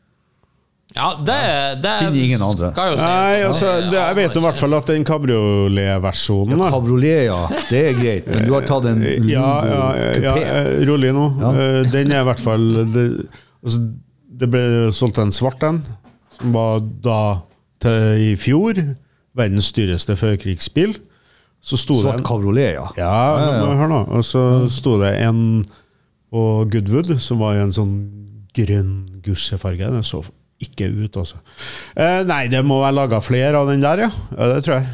Ja, det, det Finner ingen andre. skal jo sies. Nei, altså, det, jeg vet i hvert fall at den cabriolet-versjonen Ja, da. kabriolet, ja, det er greit, men du har tatt en Lungo Ja, ja, ja, ja, kupé. rolig nå. Ja. Eh, Den er i hvert fall det, altså, det ble solgt en svart en, som var da til i fjor verdens dyreste førkrigsbil. Så sto det Svart en, kabriolet, ja. ja, Ja, ja. men hør nå. Og så sto det en på Goodwood som var i en sånn grønn gusjefarge. Den så ikke ut, altså. Eh, nei, det må være laget flere av den der, ja. Ja, det tror jeg.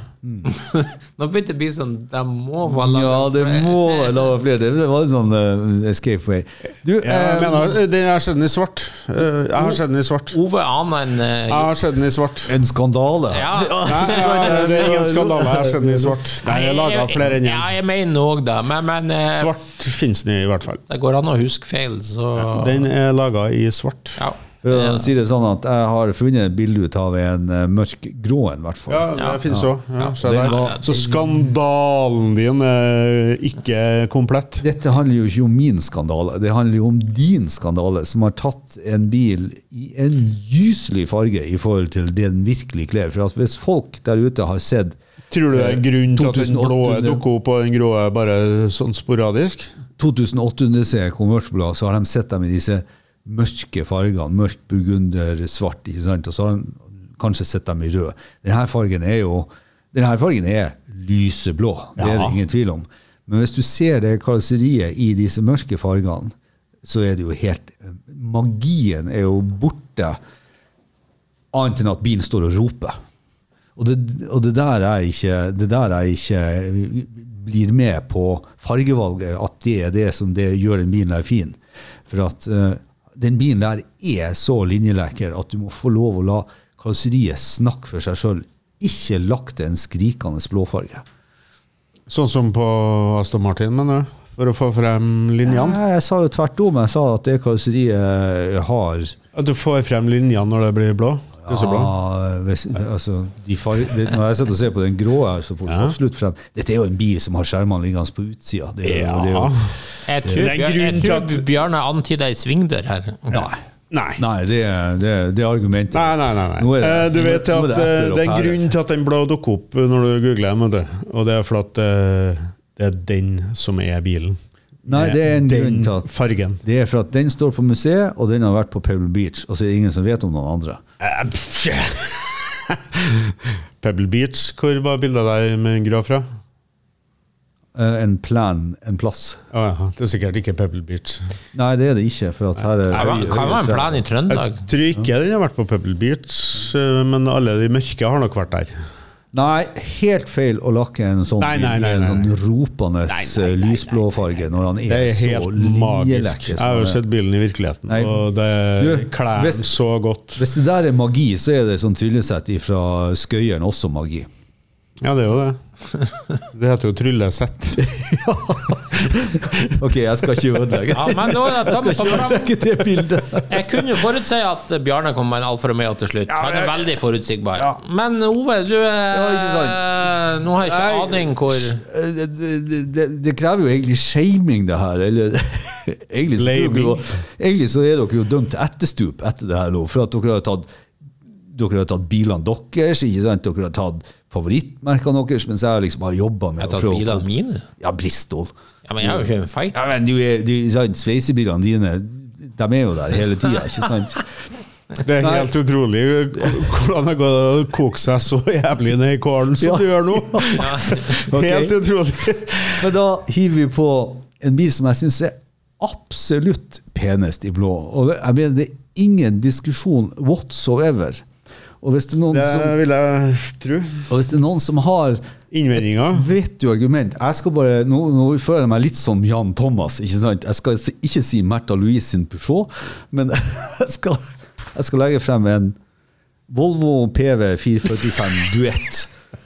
Nå begynte det å bli sånn, det må være laget Ja, det flere. må være laget flere. Det var en sånn uh, escape way. Du, Jeg eh, mener, den har sett den i svart. Eh, Jeg har sett den i svart. Ove aner en eh, Jeg har sett den i svart. en skandale. ja. Nei, ja, det er ingen skandale. Jeg har sett den i svart. Nei, jeg har laget flere enn Ja, én. jeg mener òg det, men, men eh, Svart finnes den i hvert fall. det går an å huske feil, så Den er laget i svart. ja. For å si det sånn at jeg har funnet et bilde ut av en uh, mørk grå en, i hvert fall. Ja, det Ja. finnes også. Ja, se Den der. var- Så skandalen din er ikke komplett. Dette handler jo ikke om min skandale, det handler jo om din skandale, som har tatt en bil i en gyselig farge i forhold til det den virkelig kler. For at hvis folk der ute har sett Tror du det er grunn til at den blå tjueåtte hundre dukker opp og den grå er bare sånn sporadisk? tjueåtte hundre C konvertblad, så har de sett dem i disse mørke fargene, mørk burgunder, svart, ikke sant? Og så har de kanskje sett dem i rød. Denne fargen er jo, denne fargen er lyseblå, det er det Ja. ingen tvil om. Men hvis du ser det karosseriet i disse mørke fargene, så er det jo helt, magien er jo borte, annet enn at bilen står og roper. Og det, og det der er ikke, det der er ikke blir med på fargevalget, at det er det som det gjør den bilen der fin. For at uh, den bilen der er så linjelekker at du må få lov å la karosseriet snakke for seg selv. Ikke lagt det en skrikende blåfarge. Sånn som på Aston Martin, mener du? For å få frem linjene? Nei, jeg sa jo tvert om, jeg sa at det karosseriet har At du får frem linjene når det blir blå? Lyseblå? Ja, hvis, altså, de far, det, når jeg setter og ser på den grå her, så får du Ja. absolutt frem. Dette er jo en bil som har skjermene liggende på utsida. Det er, jo- det er jo, Jeg tror, Det er Bjar- grunn jeg til tror at- Bjarne antyder ei svingdør her. nei. Nei. Nei, det er, det er, det er argumentet. Nei, nei, nei. nei. Nå er det- Eh, du vet nå er at det eh, epler og det er pærer. grunn til at den blå dukker opp når du googler den, vet du. Og det er for at eh, det er den som er bilen. Nei, det er en den grunn til at fargen. det er for at den står på museet, og den har vært på Pebble Beach, og så er det ingen som vet om noen andre. Eh, pff. Pebble Beach, hvor var bildet der med en grå fra? Eh, En plan, en plass. Å ja, det er sikkert ikke Pebble Beach. Nei, det er det ikke, for at her er Kan være- kan være en plan i Trøndelag. Jeg tror ikke den har vært på Pebble Beach, eh, men alle de mørke har nok vært der. Nei, helt feil å lakke en sånn, Nei, nei, nei, en nei. sånn ropende Nei, nei, nei, nei, lysblå farge når han er, Det er så helt magisk. linjelekker. Jeg som har jo han er. sett bilen i virkeligheten, Nei. og det Du, kler hvis- den så godt. Hvis det der er magi, så er det sånn tryllesett fra Skøyeren også magi. Ja, det er jo det. Det heter jo tryllesett. Ok, jeg skal ikke ødelegge. Ja, men nå er det Jeg skal tomt på ikke fram. ødelegge det bildet. Jeg kunne jo forutse at Bjarne kom med en Alfa Romeo til slutt. Han er veldig forutsigbar. Men Ove, du Ja, ikke er Nå har jeg ikke Nei. aning hvor Det, det, det, det krever jo egentlig shaming, det her. Eller, egentlig, så er dere jo, egentlig så er dere jo dømt til etterstup etter det her nå, for at dere har tatt dere har tatt bilene deres, ikke sant? Dere har tatt favorittmerkene deres, mens jeg liksom har jobbet med Jeg har tatt bilene mine. Ja, Bristol. Ja, men jeg har jo ikke en fight. Ja, men du er, du, sant, sveisebilene dine, de er jo der hele tiden, ikke sant? Det er Nei. helt utrolig hvordan det går å koke seg så jævlig ned i kålen som ja. du gjør nå. Ja. Okay. Helt utrolig. Men da hiver vi på en bil som jeg synes er absolutt penest i blå. Og jeg mener, det er ingen diskusjon whatsoever. Og hvis det er noen det som, vil jeg tro. Og hvis det er noen som har innvendinger, vet du argument, jeg skal bare, nå, nå føler jeg meg litt som Jan Thomas, ikke sant? Jeg skal ikke si Märtha Louise sin Peugeot, men jeg skal Jeg skal legge frem en Volvo P V fire førtifem Duett.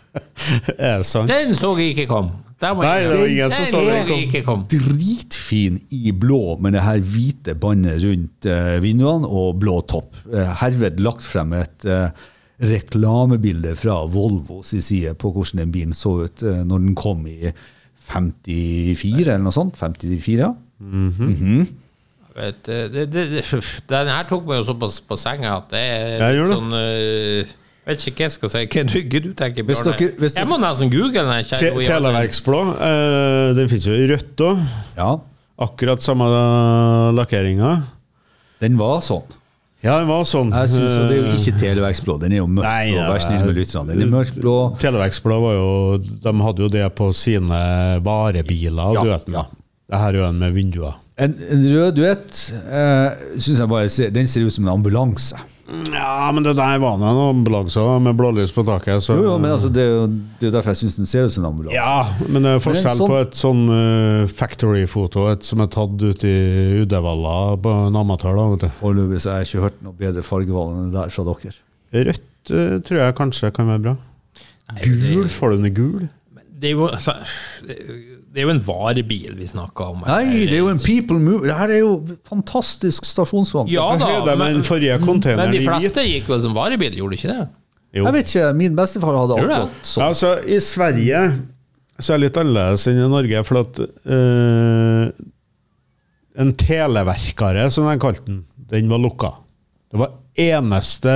Er det sant? Den så jeg ikke kom. Nei, det var ingen som så det ikke kom. Dritfin i blå, med det her hvite bandet rundt uh, vinduene og blå topp. Uh, herved lagt frem et uh, reklamebilde fra Volvo sin side på hvordan den bilen så ut uh, når den kom i femtifire eller noe sånt. femtifire, ja. Mhm. Mhm. Vet, det, det, det, den her tok meg jo såpass på senga at det er litt sånn uh, vet ikke hva jeg skal si. Hva du, hva du tenker, Hvis dere, hvis jeg må nesten google den. Te Televerksblå, uh, den finnes jo i rødt også. Ja. Akkurat samme lakkeringen. Den var sånn. Ja, den var sånn. Jeg synes det er jo ikke Televerksblå, den er jo mørk. Nei, ja, vær snill med lytterne. Den er mørkblå. Televerksblå var jo, de hadde jo det på sine varebiler. Ja, duetten. Ja. Det her er jo en med vinduer. En, en rød duett eh, synes jeg bare ser, den ser ut som en ambulanse. Ja, men det der var noen ambulanse med blålys på taket. Så. Jo, jo, men altså, det er jo det er derfor jeg synes den ser ut som en ambulanse. Ja, men det er forskjell sånn, på et sånn uh, factory-foto, et som er tatt ut i Uddevalla på en amatør. Da, vet du. Foreløpig så har jeg ikke hørt noe bedre fargevalg enn det der fra dere. Rødt uh, tror jeg kanskje kan være bra. Gul, får du den i gul? Det er jo, altså, det er jo en varebil vi snakker om. Nei, det er jo en people mover. Det her er jo fantastisk stasjonsvogn. Ja da, men, men de fleste gikk vel som varebil, gjorde de ikke det? Jo. Jeg vet ikke, min bestefar hadde akkurat sånn. Altså, i Sverige så er det litt annerledes enn i Norge, for at uh, en televerkare, som de kalte den, den var lukka. Det var eneste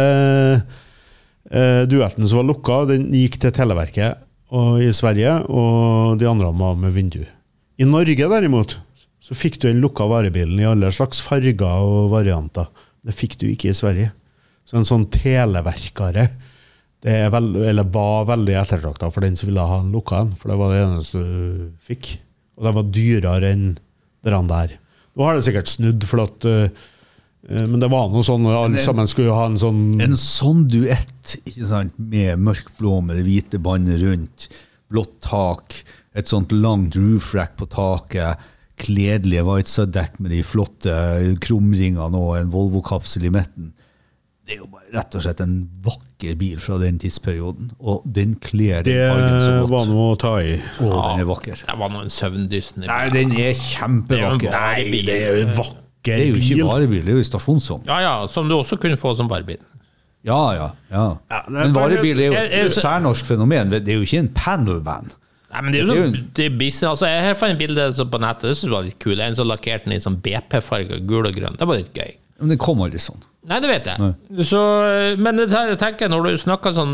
uh, duetten som var lukka, den gikk til Televerket og i Sverige, og de andre var med vindu. I Norge derimot, så fikk du en lukka varebilen i alle slags farger og varianter. Det fikk du ikke i Sverige. Så en sånn televerkare, det er veld, eller var veldig ettertraktet for den som ville ha en lukka en, for det var det eneste du fikk. Og det var dyrere enn den der. Nå har det sikkert snudd, for at uh, men det var noe sånn, alle sammen skulle ha en sånn en sånn duett, ikke sant, med mørkblå med det hvite bandet rundt, blått tak, et sånt langt roofrack på taket, kledelige white sub-dekk med de flotte krumringene og en Volvo-kapsel i midten. Det er jo bare rett og slett en vakker bil fra den tidsperioden, og den kler den fargen så godt. Det var noe å ta i. Og ja, den er vakker. Det var noen søvndysten. Nei, den er kjempevakker. Nei, det er jo vakker. Det er jo ikke varebil, det er jo stasjonsvogn. Ja, ja, som du også kunne få som varebil. Ja, ja, ja. ja men varebil er jo et særnorsk fenomen. Det er jo ikke en panelvan. Nei, men det er jo sånn, det er business. Altså, jeg har fått en bilde på nettet, det synes jeg var litt kul. En som lakkerte den i sånn B P-farger, gul og grønn. Det var litt gøy. Men det kom aldri sånn. Nei, det vet jeg. Så, men jeg tenker, når du snakker sånn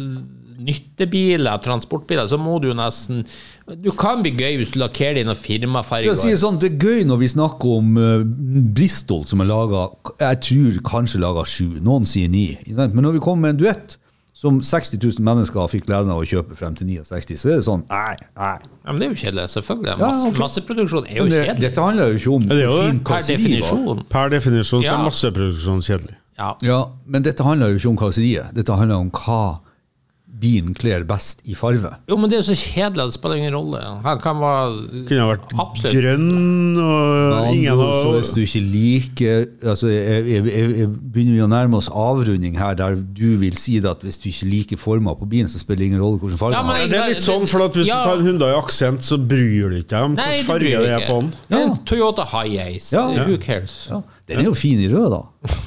nyttebiler, transportbiler, så må du jo nesten du kan bli gøy hvis du lakkerer dine firmafarger. Jeg sier sånn, det er gøy når vi snakker om uh, Bristol som er laget, jeg tror kanskje laget sju, noen sier ni, men når vi kommer med en duett som seksti tusen mennesker fikk gleden av å kjøpe frem til sekstini, så er det sånn, nei, nei. Ja, men det er jo kjedelig, selvfølgelig. Masse, ja, okay. Masseproduksjon er jo det, kjedelig. Dette handler jo ikke om det jo fin per definisjon. Per definisjon så ja. er masseproduksjon kjedelig. Ja. ja, men dette handler jo ikke om karosseriet. Dette handler om hva bilen kler best i farve. Jo, men det er jo så kjedelig, det spiller ingen rolle. Han kan være kunne ha vært absolutt grønn og ingen av... Så hvis du ikke liker, altså jeg, jeg, jeg, jeg begynner vi å nærme oss avrunding her, der du vil si at hvis du ikke liker former på bilen, så spiller det ingen rolle hvordan fargen ja, men, er. Det er litt sånn, for at hvis ja. du tar en Hyundai Accent, så bryr du ikke om hvilken farge det er på den. Ja. Ja. Toyota Hiace, ja. Who cares? Ja. Den er jo fin i rød da.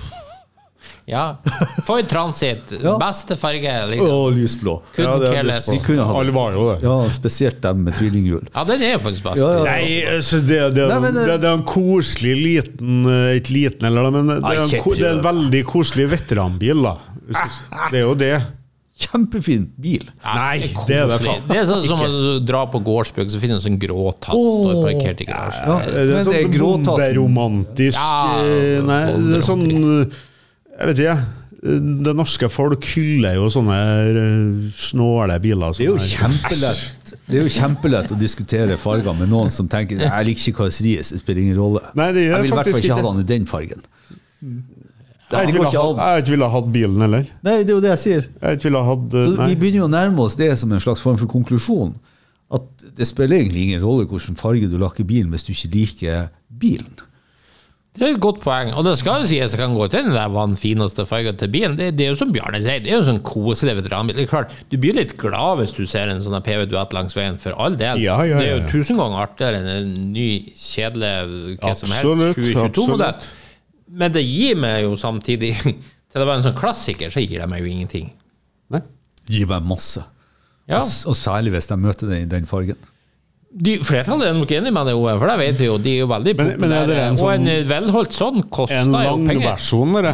Ja, Ford Transit, ja. Beste farge liksom. Åh, lysblå. Ja, lysblå. Alle var jo det. Ja, spesielt dem med tvillinghjul. Ja, den er jo faktisk best. Ja, ja, ja. Nei, altså det, det, Nei men, det, det er en koselig liten, ikke liten, eller, men det er en, det er en veldig koselig veteranbil da. Det er jo det. Kjempefin bil. Nei, det er det faen. Det er sånn som å dra på gårdsbruk, så finner du en sånn gråtass oh, og parkert i garasjen. Ja, det er sånn det bomberomantisk. Ja, nei, det er sånn, jeg vet ikke, det norske folk hyller jo sånne snåle biler. Det er jo kjempelett. Det er jo kjempelett å diskutere farger med noen som tenker, jeg liker ikke karosseriet, det spiller ingen rolle. Nei, det jeg vil i hvert fall ikke ikke ha den i den fargen. Jeg ville ha, ikke ha hatt bilen heller. Nei, det er jo det jeg sier. Jeg ikke hatt, så vi begynner jo å nærme oss det som en slags form for konklusjon. At det spiller egentlig ingen rolle hvilken farge du lakker bilen hvis du ikke liker bilen. Det er et godt poeng. Og det skal jo sies, jeg kan gå til den der var den fineste fargen til bilen. Det, det er jo som Bjarne sier, det er jo sånn koselig veteranbil. Det er klart, du blir litt glad hvis du ser en sånn P V Duett langs veien for all del. Ja, ja, ja. Det er jo tusen ganger artigere enn en ny, kjedelig, hva som helst, tjue tjueto-modell. Men det gir meg jo samtidig, til å være en sånn klassiker, så gir det meg jo ingenting. Nei. Gir meg masse. Ja. Og, og særlig hvis jeg møter den i den fargen. De, flertallet er nok enig med det, Ove, for det vet vi jo, de er jo veldig populære. Men, men en sånn, og en velholdt sånn koster jo penger. En lang versjon, det.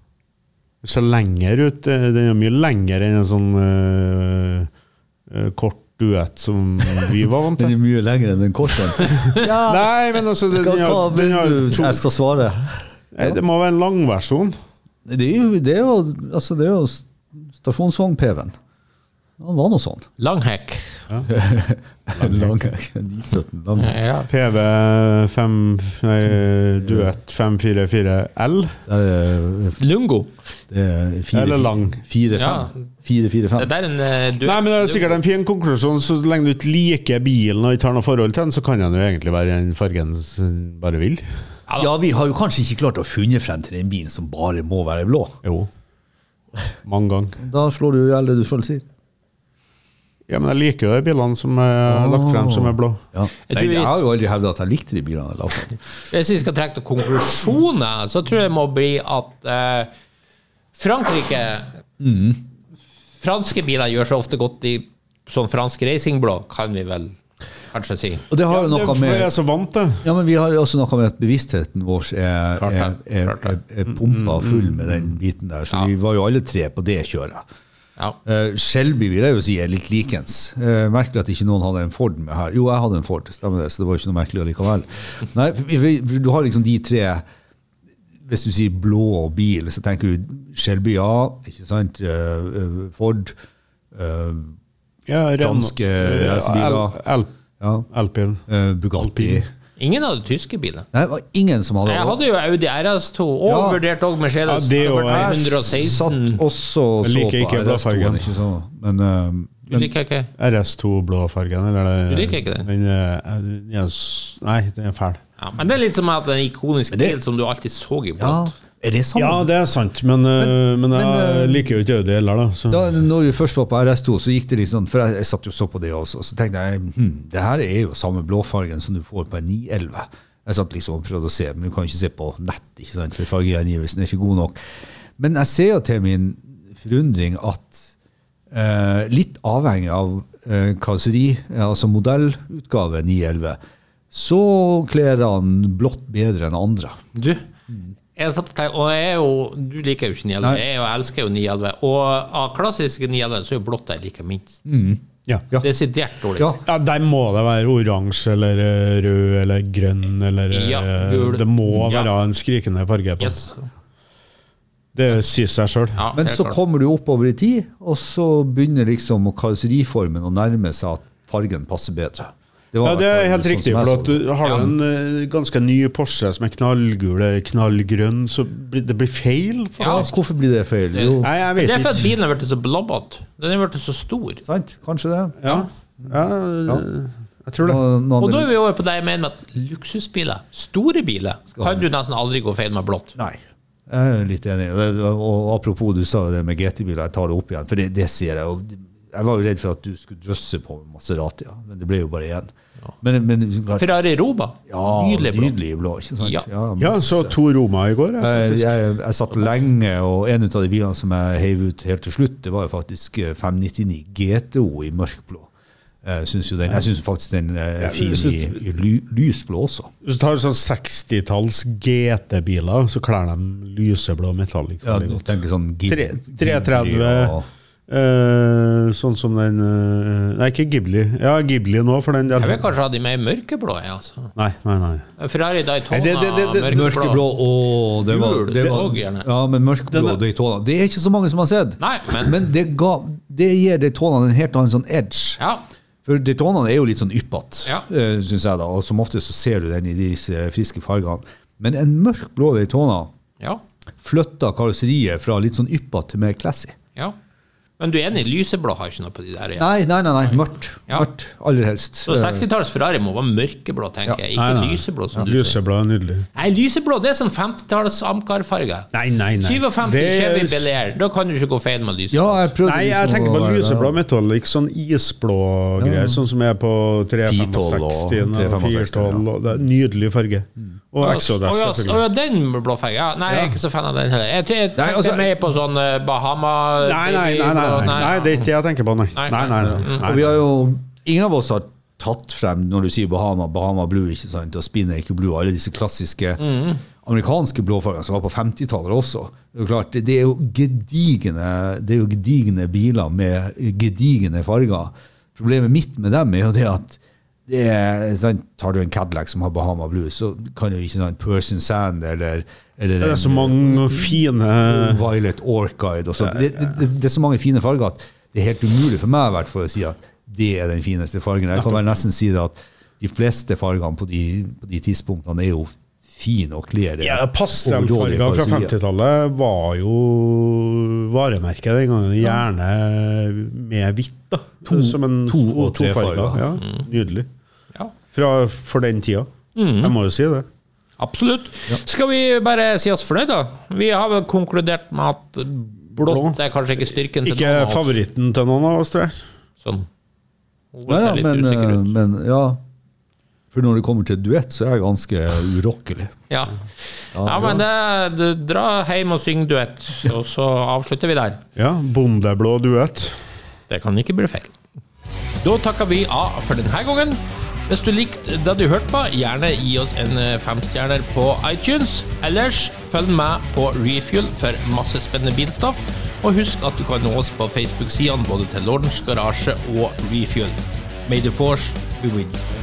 Så lenger ut, det er mye lenger enn en sånn uh, uh, kort duett som vi var vant til. Den er mye lenger enn den korten. Ja. Nei, men altså... Den, hva, hva den, den, vil du jeg skal svare? Nei, det må være en lang versjon. Det er jo, det er jo, altså det er jo stasjonsvogn-P V-en. Han var noe sånn. Langhekk. Ja. Langhekk, ni sytten langhekk. Ja. P V fem, nei, duett fem fire fire L. Det er Lungo. Det er fire, Eller lang. fire fem. fire fire fem. Det er en uh, du, Nei, men det er sikkert en fin konklusjon. Så lenge du ikke liker bilen og ikke har noe forhold til den, så kan den jo egentlig være den fargen som bare vil. Ja, vi har jo kanskje ikke klart å funne frem til en bil som bare må være blå. Jo. Mange ganger. Da slår du jo ihjel det du selv sier. Ja, men jeg liker jo de bilene som er lagt frem som er blå. Ja. Nei, jeg har jo aldri hevdet at jeg likte de bilene jeg la frem. Hvis vi skal trekke til konklusjoner, så tror jeg det må bli at eh, Frankrike mm. franske biler gjør så ofte godt i sånn fransk racingblå, kan vi vel kanskje si. Og det har ja, jo noe med... Jeg er så vant det. Ja, men vi har jo også noe med at bevisstheten vår er, er, er, er, er pumpa full med den biten der, så ja. Vi var jo alle tre på det kjøret. Ja. Uh, Shelby vil jeg jo si er litt likens. Uh, merkelig at ikke noen hadde en Ford med her. Jo, jeg hadde en Ford, stemmer det, så det var ikke noe merkelig likevel. Nei, for, for du har liksom de tre, hvis du sier blå og bil, så tenker du Shelby, ja, ikke sant, uh, Ford, uh, ja, franske reisebiler, ja. Alpin, uh, Bugatti. Alpin. Ingen hadde tyske biler. Nei, det var ingen som hadde. Jeg hadde jo Audi R S to, og ja. Vurdert også Mercedes. Ja, det var hundre og seksten. Satt også og så på R S to-en, ikke så. Men, uh, du liker ikke? R S to blå-fargen, eller det? Du liker ikke den? den er, yes. Nei, den er fæl. Ja, men det er litt som at en ikonisk bil som du alltid så i blått. Ja. Er det sant? Ja, det er sant, men, men, men jeg men, liker jo ikke det heller da, da. Når vi først var på R S to, så gikk det litt sånn, for jeg, jeg satt jo så på det også, og så tenkte jeg, hm, det her er jo samme blåfargen som du får på en ni elleve. Jeg satt liksom og prøvde å se, men du kan ikke se på nett, ikke sant, for fargeangivelsen er ikke god nok. Men jeg ser jo til min forundring at eh, litt avhengig av eh, karosseri, altså modellutgave ni elleve, så kler han blått bedre enn andre. Du, jeg satt og tenkte, og jeg er jo, du liker jo ikke ni elleve, jeg jo elsker jo ni elleve, og av klassiske ni elleve så er jo blått jeg liker minst. Mm. Ja. Ja. Det er sittert dårlig. Ja. Ja, der må det være oransje eller rød eller grønn eller ja, gul. Det må ja. være en skrikende farge på. Yes. Det sier seg selv. Ja, men så kommer du oppover i tid, og så begynner liksom karosseriformen å nærme seg at fargen passer bedre. Det ja, det er helt riktig, for at du har ja. en uh, ganske ny Porsche som er knallgul, knallgrønn, så blir, det blir feil. Ja, hvorfor blir det feil? Jo. Nei, jeg vet det er for at ikke. bilen har vært så blobbet. Den har vært så stor. Sant, kanskje det. Ja, ja, ja. Jeg tror det. Nå, nå og da er vi over på det jeg mener med at luksusbiler, store biler, kan du nesten aldri gå feil med blått. Nei, jeg er litt enig. Og apropos, du sa det med G T-biler, jeg tar det opp igjen, for det, det sier jeg. Og jeg var jo redd for at du skulle drøsse på Maserati, ja. Men det ble jo bare igjen. Men, men, Ferrari Roba, ja, nydelig blå. Nydelig blå, ikke sant? Ja, ja, ja så to Roma i går. Jeg, jeg, jeg satt lenge, og en av de bilene som jeg heiv ut helt til slutt, det var jo faktisk fem nittini G T O i mørkblå. Jeg synes jo den, jeg synes faktisk den er fin i, i ly, lysblå også. Hvis du tar sånn sekstitalls G T-biler, så klær de lyseblå metallic. Ja, du tenker sånn tre tretti, og... uh, sånn som den uh, Nei, ikke Ghibli. Ja, Ghibli nå, for den del. Jeg vil kanskje ha de mer mørkeblå, ja, altså. Nei, nei, nei. Ferrari Daytona, det, det, det, det, mørkeblå. Mørkeblå, åh, det var, det var, Gul, det ja, men mørkeblå Daytona, det er ikke så mange som har sett. Nei, men... Men det, ga, det gir Daytona en helt annen sånn edge. Ja. For Daytona er jo litt sånn yppat, Ja. uh, synes jeg da, og som ofte så ser du den i disse friske fargene. Men en mørkblå Daytona Ja. flytter karosseriet fra litt sånn yppat til mer classy. Ja. Men du er enig, lyseblå har ikke noe på de der? Ja. Nei, nei, nei, nei. mørkt. Ja. Mørkt, aller helst. Så sekstitalls Ferrari må være mørkeblå, tenker Ja. jeg. Ikke Nei, nei. lyseblå, som Ja, du sier. lyseblå er nydelig. Nei, lyseblå, det er sånn femtitalls Amcar-farge. Nei, nei, nei. femtisju Det er- Chevy Bel Air, da kan du ikke gå feil med lyseblå. Ja, jeg prøvde Nei, jeg liksom tenker å på være- lyseblå metallic, sånn isblå greier, sånn som er på tre fire tolv og seksti og tre fire seksti, tolv. og Det er nydelig farge. Og Å Exodus, ja, å ja, selvfølgelig. den blåfarge. Ja, nei, jeg er ikke så fan av den heller. Jeg, jeg Nei, tenkte altså- mer på sånn uh, Bahama... Nei, nei, nei, nei, nei, nei, det er ikke det jeg tenker på, nei. Nei, Nei, nei, nei, nei. nei. Og vi har jo, ingen av oss har tatt frem, når du sier Bahama, Bahama Blue, ikke sant, og Spinnaker Blue, alle disse klassiske amerikanske blåfargene som var på femtitallet også. Det er jo klart, det er jo gedigende, det er jo gedigende biler med gedigende farger. Problemet mitt med dem er jo det at det er, sant, tar du en Cadillac som har Bahama Blue, så kan du ikke sånn Persian Sand eller, eller Det er så mange fine Violet Orchid og sånt. Det, det, det, det er så mange fine farger at det er helt umulig for meg i hvert fall å si at det er den fineste fargen. Jeg kan vel nesten si det at de fleste fargene på de, på de tidspunktene er jo fine og kler det. Ja, pastellfarger fra femtitallet var jo varemerket den gangen, gjerne med hvitt da. To- som en to og tre farger. farger. Ja, nydelig. Ja, Fra, for den tida. Jeg må jo si det. absolutt. Skal vi bare si oss fornøyd da? Vi har vel konkludert med at blått er kanskje ikke styrken til Ikke noen av oss. favoritten til noen av oss, tror jeg. Sånn. Hun Ja, ser ja, litt men, usikker ut. men ja, for når det kommer til duett, så er jeg ganske urokkelig. Ja, ja men det, det, dra hjem og syng duett, og så avslutter vi der. Ja, bondeblå duett. Det kan ikke bli feil. Da takker vi av for denne gangen. Hvis du likte det du hørte på, gjerne gi oss en femstjerner på iTunes. Ellers følg med på Refuel for masse spennende bilstoff. Og husk at du kan nå oss på Facebook-sidene både til Lordens Garasje og Refuel. May the force be with you.